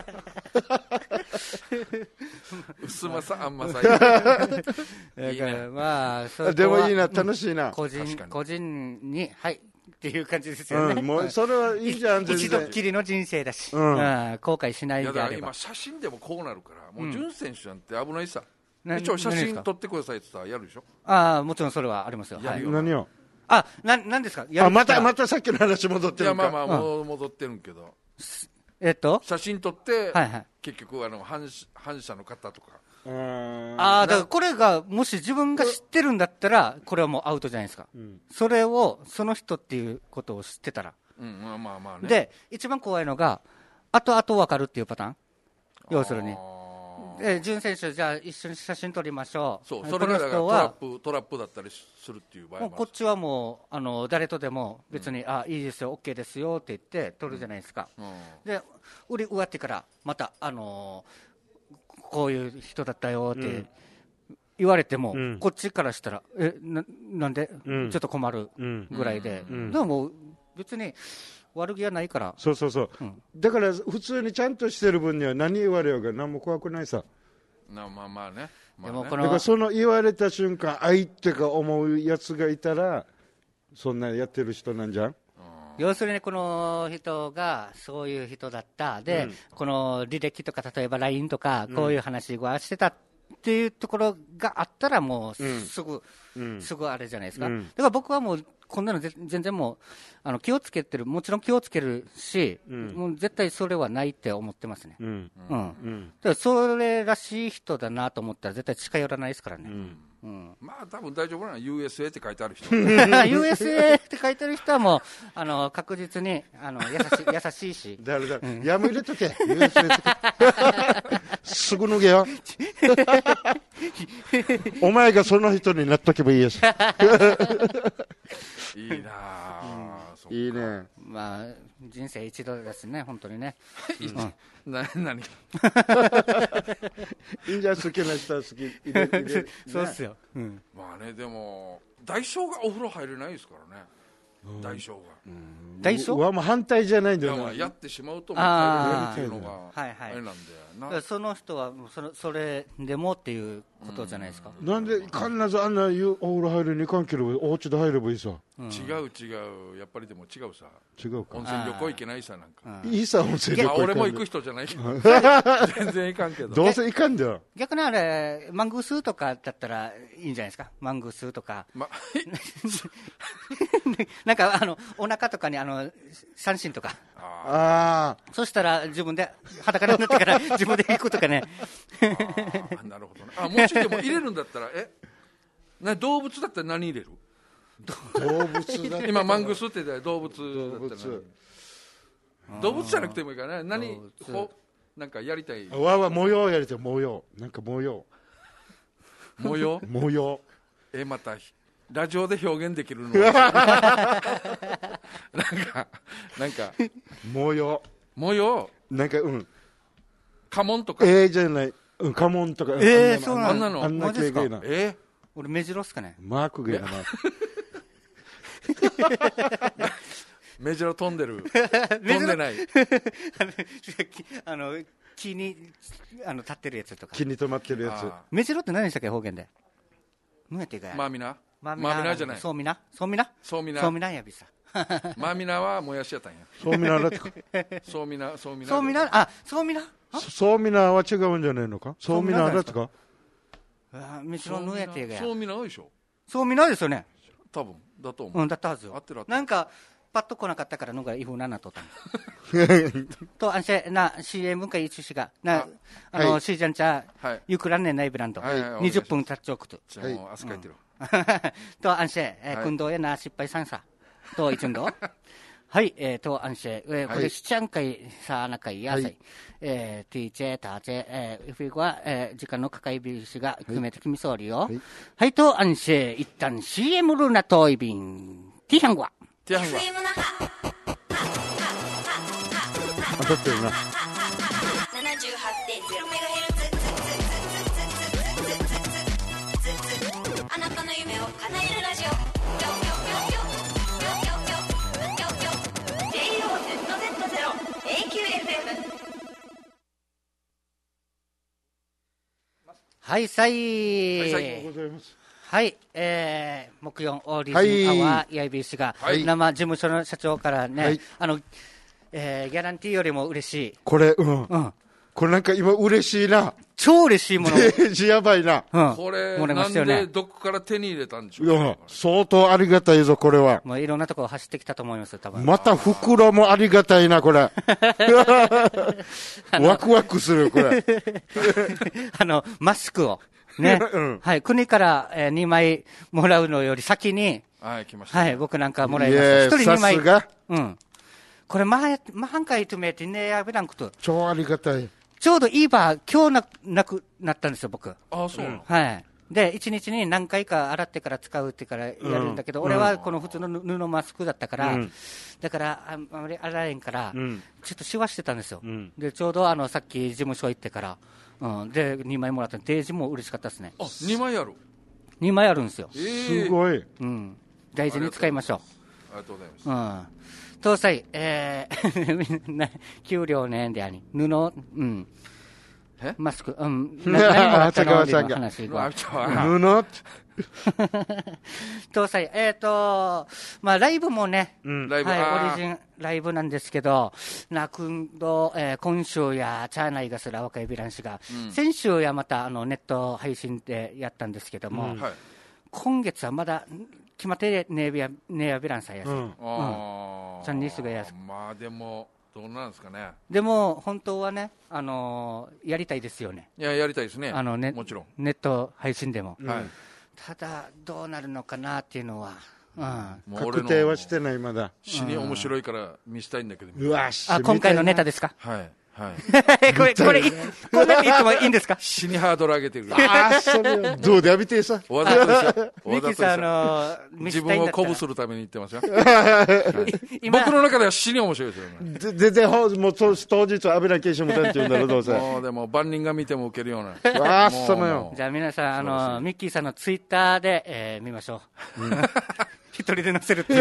うすまさあんまさい。 いいね、まあそでもいいな、楽しいな。 個人個人にはいっていう感じですよね。 うん、もうそれはいいじゃん。 一度っきりの人生だし、うん、後悔しないであれば。 いやだから今写真でもこうなるからもう潤選手なんて危ないさ。うん、一応写真撮ってくださいってさやるでしょ。 ああもちろんそれはありますよ。 やるよ、はい、何を。 あ、な、なんですか。 あ、また、またさっきの話戻ってるか。 いや、まあまあ、もう戻ってるんけど。 えっと。 写真撮って、 はいはい。 結局、あの、反、反射の方とか。 ああ、だからこれが、もし自分が知ってるんだったら、これはもうアウトじゃないですか。うん、それを、その人っていうことを知ってたら。 うん、まあまあまあね。 で、一番怖いのが、後々分かるっていうパターン。要するに。え潤選手、じゃあ一緒に写真撮りましょう。 そう、それがだからトラップ、トラップだったりするっていう場合もある。 こっちはもうあの誰とでも別に、うん、あいいですよ、OK ですよって言って撮るじゃないですか。うんうん、で、売り終わってからまたあのー、こういう人だったよって言われても、うん、こっちからしたらえ な, なんで、うん、ちょっと困るぐらいで、うんうん、でも別に。悪気はないから。 そうそうそう、うん、だから普通にちゃんとしてる分には何言われようが何も怖くないさ。 なまあまあね、まあね、 でもこのだからその言われた瞬間相手が思うやつがいたらそんなやってる人なんじゃん。 要するにこの人がそういう人だったで、うん、この履歴とか例えば ライン とかこういう話はしてたっていうところがあったらもうすぐ、うん、すぐあれじゃないですか、うん、だから僕はもうこんなの全然もうあの気をつけてる、もちろん気をつけるし、うん、もう絶対それはないって思ってますね、うんうんうん、だからそれらしい人だなと思ったら絶対近寄らないですからね、うんうん、まあ多分大丈夫なの ユーエスエー って書いてある人ユーエスエー って書いてる人はもうあの確実にあの優しい優しいしだだ、うん、やむ入れとけ ユーエスエー ってすぐ脱げよお前がその人になっとけばいいやしいいなあ、 うん、いいね。 まあ人生一度ですね本当にね、 うん、な何いいんじゃ好きな人は好き入れ入れ、ね、 そうっすよ、うん、 まあねでも大将がお風呂入れないですからね、うん、大将が、 うん、大将はもう反対じゃないんだよな、 やってしまうともったいないっていうのがはいはい、 あれなんだよな。 その人はそのそれでもっていうことじゃないですか、 うん、なんで必ずあんなお風呂入るに関係るお家で入ればいいさ、 うん、違う違うやっぱりでも違うさ、 違うか、 温泉旅行行けないさなんかいいさ温泉旅行、まあ、 俺も行く人じゃないけど全然行かんけどどうせ行かんだよ。 逆にあれマングースとかだったらいいんじゃないですか、マングースとか、ま、なんかあのお腹とかにあの三振とか、 ああそしたら自分で裸になってから自分で行くとかねあなるほどね。あもしでも入れるんだったらえな動物だったら何入れる？ 動物だったら今マングースって言ったら動物だったら何？動物じゃなくてもいいからね。何ほなんかやりたい。 わわ模様やりたい、模様なんか模様模様模様えまたラジオで表現できるのなんかなんか模様模様なんかうん家紋とかえーじゃない、うん、家紋とかえーそうなのあんな系がいいな。 えー俺目白っすかね、 マークがいいな目白飛んでる飛んでないあの木にあの立ってるやつとか木に止まってるやつ。 目白って何でしたっけ方言で、何やっていかやマーミナマーミナじゃない、 そうみなそうみなそうみなそうみなやびさマーミナはもやしやったんやそうみなだとかそうみなそうみなそうみなあそうみなそうみなは違うんじゃないのか、そうみなだとか目白のやっていかやそうみなでしょ、 そうみなですよね多分だと思う、 うん、だったはずよ。 合ってる合ってるなんかパッと来なかったからのがいふななとったとあんしな シーエム かいちしがなあの、はい、シージャンチャーゆくらんねんないブランド、はいはい、にじゅっぷん経っちゃおくと、 じゃあもう汗かいてる、 うん、とあんしえ運動やな失敗さんさといつんどはい、えー、とあんしえー、これしちゃんかいさあなかいやさい、はい、えー、ティーチェターチェえー、フィグは、えー、時間のかかいびしが決めてきみそうりよ、はい、はい、とあんしえ一旦 シーエム ルナトイビンティハンゴアティハンゴア当たってるな。 ななじゅうはちてんゼロメガヘルツ あなたの夢を叶えるラジオ ジェイオーゼットゼットゼロ エーキューエフエムはいさい、 はい、ありがとうございます。 はい、えー、木曜オーディションアワー イーアイビー 氏が、はい、生事務所の社長からね、はい、あのえー、ギャランティーよりも嬉しいこれ、うん、うん、これなんか今嬉しいな、 超嬉しいものデージやばいな、 うん、これなんでどこから手に入れたんでしょうか、 うん、相当ありがたいぞこれは。 もういろんなところ走ってきたと思います多分。 また袋もありがたいなこれワクワクするこれあのマスクをね、うん、はい、国から、えー、にまいもらうのより先に、 はい、来ました、ね、 はい、僕なんかもらいました。一人にまい。 さすが。 うん。これ、ま、ま半回とめてねやべなくと。 超ありがたい。 ちょうどいいば、今日な、なくなったんですよ、僕。 ああ、そう、うん、 はい。で、一日に何回か洗ってから使うってからやるんだけど、うん、俺はこの普通の布マスクだったから、うん、だから、あんまり洗えんから、うん、ちょっとしわしてたんですよ。うん、で、ちょうどあの、さっき事務所行ってから、うん、でにまいもらったデージも嬉しかったですね。 あ、にまいあるにまいあるんですよ、 えー、すごい、 うん、大事に使いましょう。 ありがとうございます、 うん、搭載、えー、給料ねんであり布、うん、マスク、うん、何もらったのの話が布搭載、えっ、ー、と、まあ、ライブもね、 うん、ライブ、 はい、オリジンライブなんですけど、なくんど、えー、今週や、チャーナイガスラ若いビラン氏が、うん、先週やまたあのネット配信でやったんですけども、うん、はい、今月はまだ決まってねえや、ねえやビランさやす。うん。ああ。チャンニスがやす。 まあでも、どうなんですかね。 でも、本当はね、あのー、やりたいですよね。 いや、やりたいですね。 あのね、 もちろん。 ネット配信でも。 はい。 ただどうなるのかなっていうのは、 うん、確定はしてないまだ。 死に面白いから見したいんだけど。 うわあ、今回のネタですか。 はいはい。 これこれこんなに言ってもいいんですか。 死にハードル上げてる。 ああ、それどうで浴びてさ。 わざとですよ。 ミキさんの自分を鼓舞するために言ってますよ。僕の中では死に面白いですよ。 全然もう当日は危ないケーションもなんて言うんだろうどうせ。 もうでも万人が見ても受けるような。 ああ、そうなよ。 じゃあ皆さんあのミッキーさんのツイッターで、えー、見ましょう。一人で載せるっていう。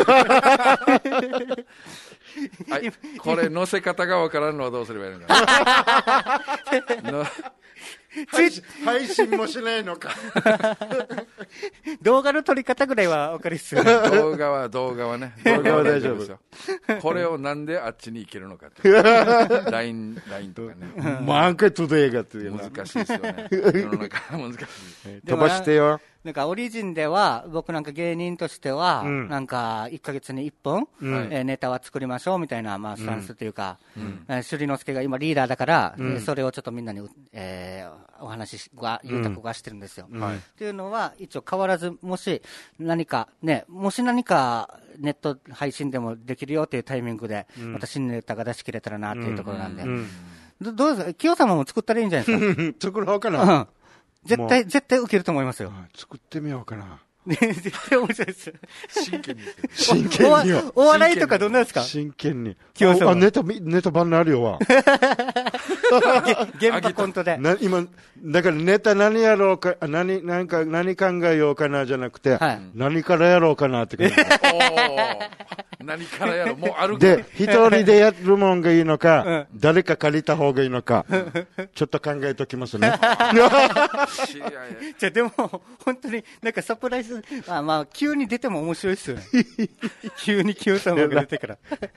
はい、これ載せ方がわからんのはどうすればいいのか。 配信もしないのか。 動画の撮り方ぐらいは分かりっすよね。 動画は動画はね。 動画は大丈夫ですよ。 これをなんであっちに行けるのかって。ライン、ラインとかね。 満開トゥデイがっていう難しいですよね。世の中難しい。 飛ばしてよ。 なんかオリジンでは僕なんか芸人としては、うん、なんかいっかげつにいっぽん、うん、えー、ネタは作りましょうみたいな、まあ、スタンスというか、うん、えー、首里之助が今リーダーだから、うん、それをちょっとみんなに、えー、お話しはゆうたくがしてるんですよ、うん、っていうのは一応変わらず、もし何かね、もし何かネット配信でもできるよっていうタイミングで、うん、また新ネタが出し切れたらなっていうところなんで、うんうん、ど, どうですか、清様も作ったらいいんじゃないですか。 作ろうかな。うん、 絶対、絶対受けると思いますよ。 作ってみようかな。 絶対面白いです。 真剣に。 真剣によ。 お笑いとかどんなですか。 真剣に。 清様。 あ、ネタ、ネタ版のあるよわ。 現場コントで。 な、今、だからネタ何やろうか、何、なんか、何考えようかなじゃなくて、はい、何からやろうかなって感じ。 何からやろう、もうあるで、一人でやるもんがいいのか、うん、誰か借りた方がいいのか、ちょっと考えときますね。 じゃあでも、本当になんかサプライズ、あ、まあ、急に出ても面白いですよね。急に清様が出てから。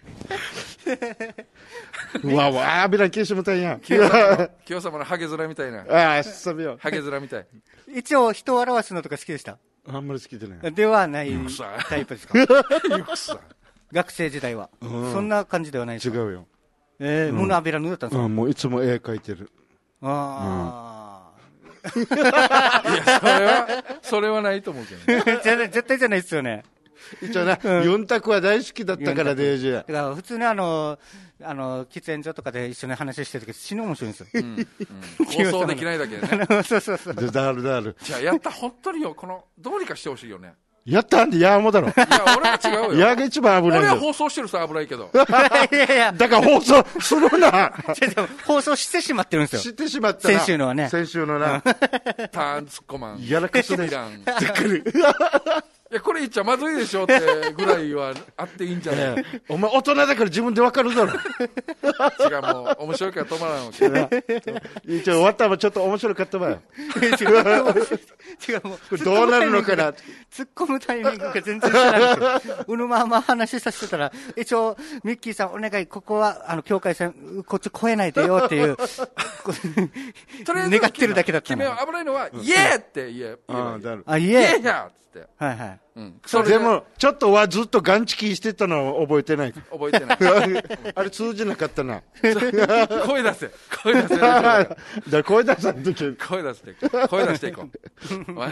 うわわあ、ビランケーションみたいや。 清様のハゲ面みたいな。 ああ、そうみよ。 ハゲ面みたい。 一応、人を表すのとか好きでした？ あんまり好きでない。 ではないタイプですか？学生時代は。そんな感じではないですか？ 違うよ。 えー、胸あびら縫だったんですか？ もういつも絵描いてる。 ああ。 いや、それは、それはないと思うけどね。 絶対じゃないですよね。 一応な、ユンタクは大好きだったからデージ。 だから普通にあの、あの、喫煙所とかで一緒に話してるとき死ぬ面白いんですよ。 うんうん、放送できないだけでね。 そうそうそう。 だるだる。 じゃあやった、本当によ、この、どうにかしてほしいよね。 やったんで、やーもだろ。いや、俺は違うよ。 やが一番危ないんだよ。 俺は放送してるさ、危ないけど。 いやいや。だから放送するな。 放送してしまってるんですよ。 してしまったな。 先週のはね。 先週のな。 ターンツッコマン。 やらかすね。 いや、これ言っちゃまずいでしょってぐらいはあっていいんじゃない、 お前大人だから自分でわかるだろ。 違う、もう面白いから止まらんわけ。 一応終わったらちょっと面白かったわよ。 違う、違う、もう。 どうなるのかな。 突っ込むタイミングが全然知らなくて。うぬまま話させてたら、一応、ミッキーさんお願い、ここは、あの、境界線、こっち越えないでよっていう、願ってるだけだったの。 君は危ないのは、イエーって言え。 あ、イエーやはいはい。 うん、それでも、ちょっとはずっとガンチキしてたのを覚えてない。 覚えてない。 あれ通じなかったな。 声出せ。声出せ。 だ声出さんとき。 声出して。声出していこう。 はい、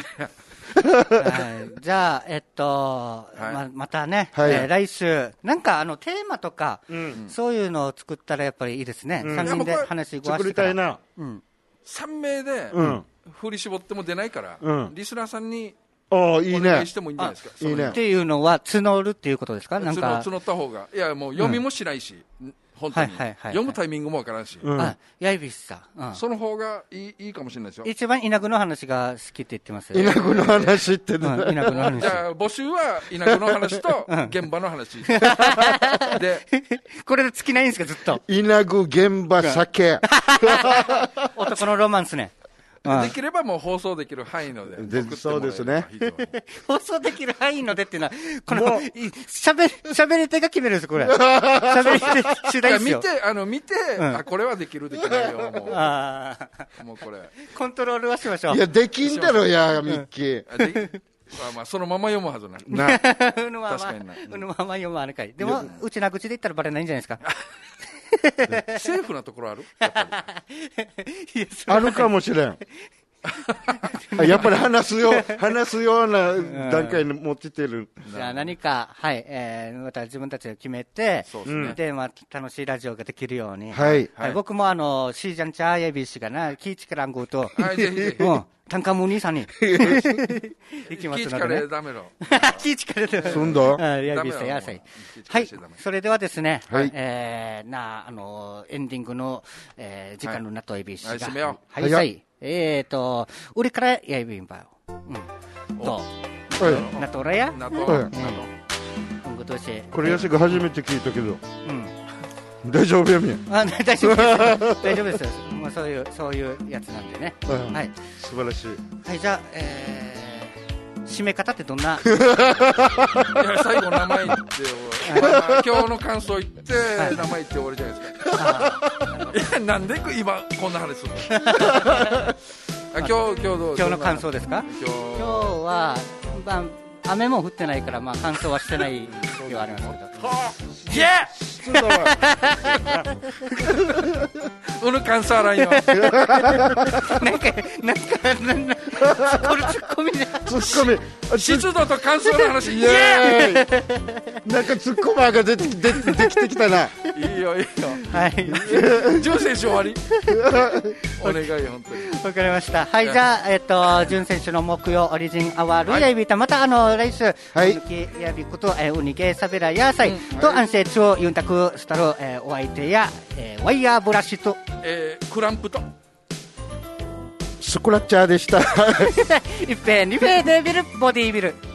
じゃあ、えっと、はいま、またね、はいえー、来週、なんかあのテーマとか、うん、そういうのを作ったらやっぱりいいですね。うん、さんにんで話ごわしてから。 作りたいな。 うん、さん名で、うん、振り絞っても出ないから、うん、リスナーさんに、 おいいね。お願いしてもいいんじゃないですか。 いいね。 っていうのは募るっていうことですか？なんか募った方が。いや、もう読みもしないし、うん、本当に、はいはいはいはい。読むタイミングもわからんし。 うん、あ、やいびしさ、 うん。その方がいい、いいかもしれないですよ。 一番稲具の話が好きって言ってますよ。 稲具の話ってね。 うん、稲具の話。 じゃあ、募集は稲具の話と現場の話。で、 これで尽きないんですか、ずっと。 稲具、現場、酒。 男のロマンスね。 できればもう放送できる範囲ので。 でそうですね。 放送できる範囲のでっていうのは、この、喋、喋り手が決めるんですこれ。喋り手次第ですよ。 見て、あの、見て、うん、あ、これはできる、できないよ、もう。あもうこれ。 コントロールはしましょう。 いや、できんだろ、や、ミッキー。 まあまあ、そのまま読むはずな。な。 うぬまま、うぬまま読むあれかい。でも、うちな口で言ったらバレないんじゃないですか。 セーフなところあるやっぱりあるかもしれん。 やっぱり話すよ話すような段階に持ってってる、 うん、じゃあ何か、はいえー、また自分たちで決めて、そうですね、でまあ、楽しいラジオができるように、 はいはい、僕もあのシージャンチャーエビシがなキーチからんごと、はい、ぜひぜひ、うん、タンカム兄さんに行きますので、ね、キーチカレーダメろキーチカレーダメろそんだやびさやさい。はい、それではですね、はい、えー、なあのエンディングの、えー、時間のなとエビシが、はいはい、はい、えーと売りからやいびんばよ、うんとなとらやなとらこれやしが初めて聞いたけど、うん、大丈夫やみやあ大丈夫です大丈夫ですよ、まあ、そういうそういうやつなんでね、 うん、はい、素晴らしい。 はい、じゃあ、えー、締め方ってどんな？ いや最後名前言ってまあまあ、今日の感想言って、はい、名前言って終わりじゃないですか。いやなんで今こんな話するの？あ今日今日どう今日の感想ですか？今日、今日は、まあ、雨も降ってないからまあ乾燥はしてない日はありますけど。 イエー！この乾燥ラインはなんかなんかなんかこれツッコミね。 ツッコミ。 湿度と乾燥の話。イエーイ。なんかツッコマーが出てでできてきたな。 いいよいいよ。 はい。 潤選手終わり。お願い本当に。 わかりました。はい、じゃあえっと潤選手の木曜オリジンアワールやいびたまたあの来週はい。 ウニケやびことえウニケサベラやさいと安静中ユンタクスタルえお相手やえワイヤーブラシとえクランプとスクラッチャーでした。 一平二平デビルボディービル。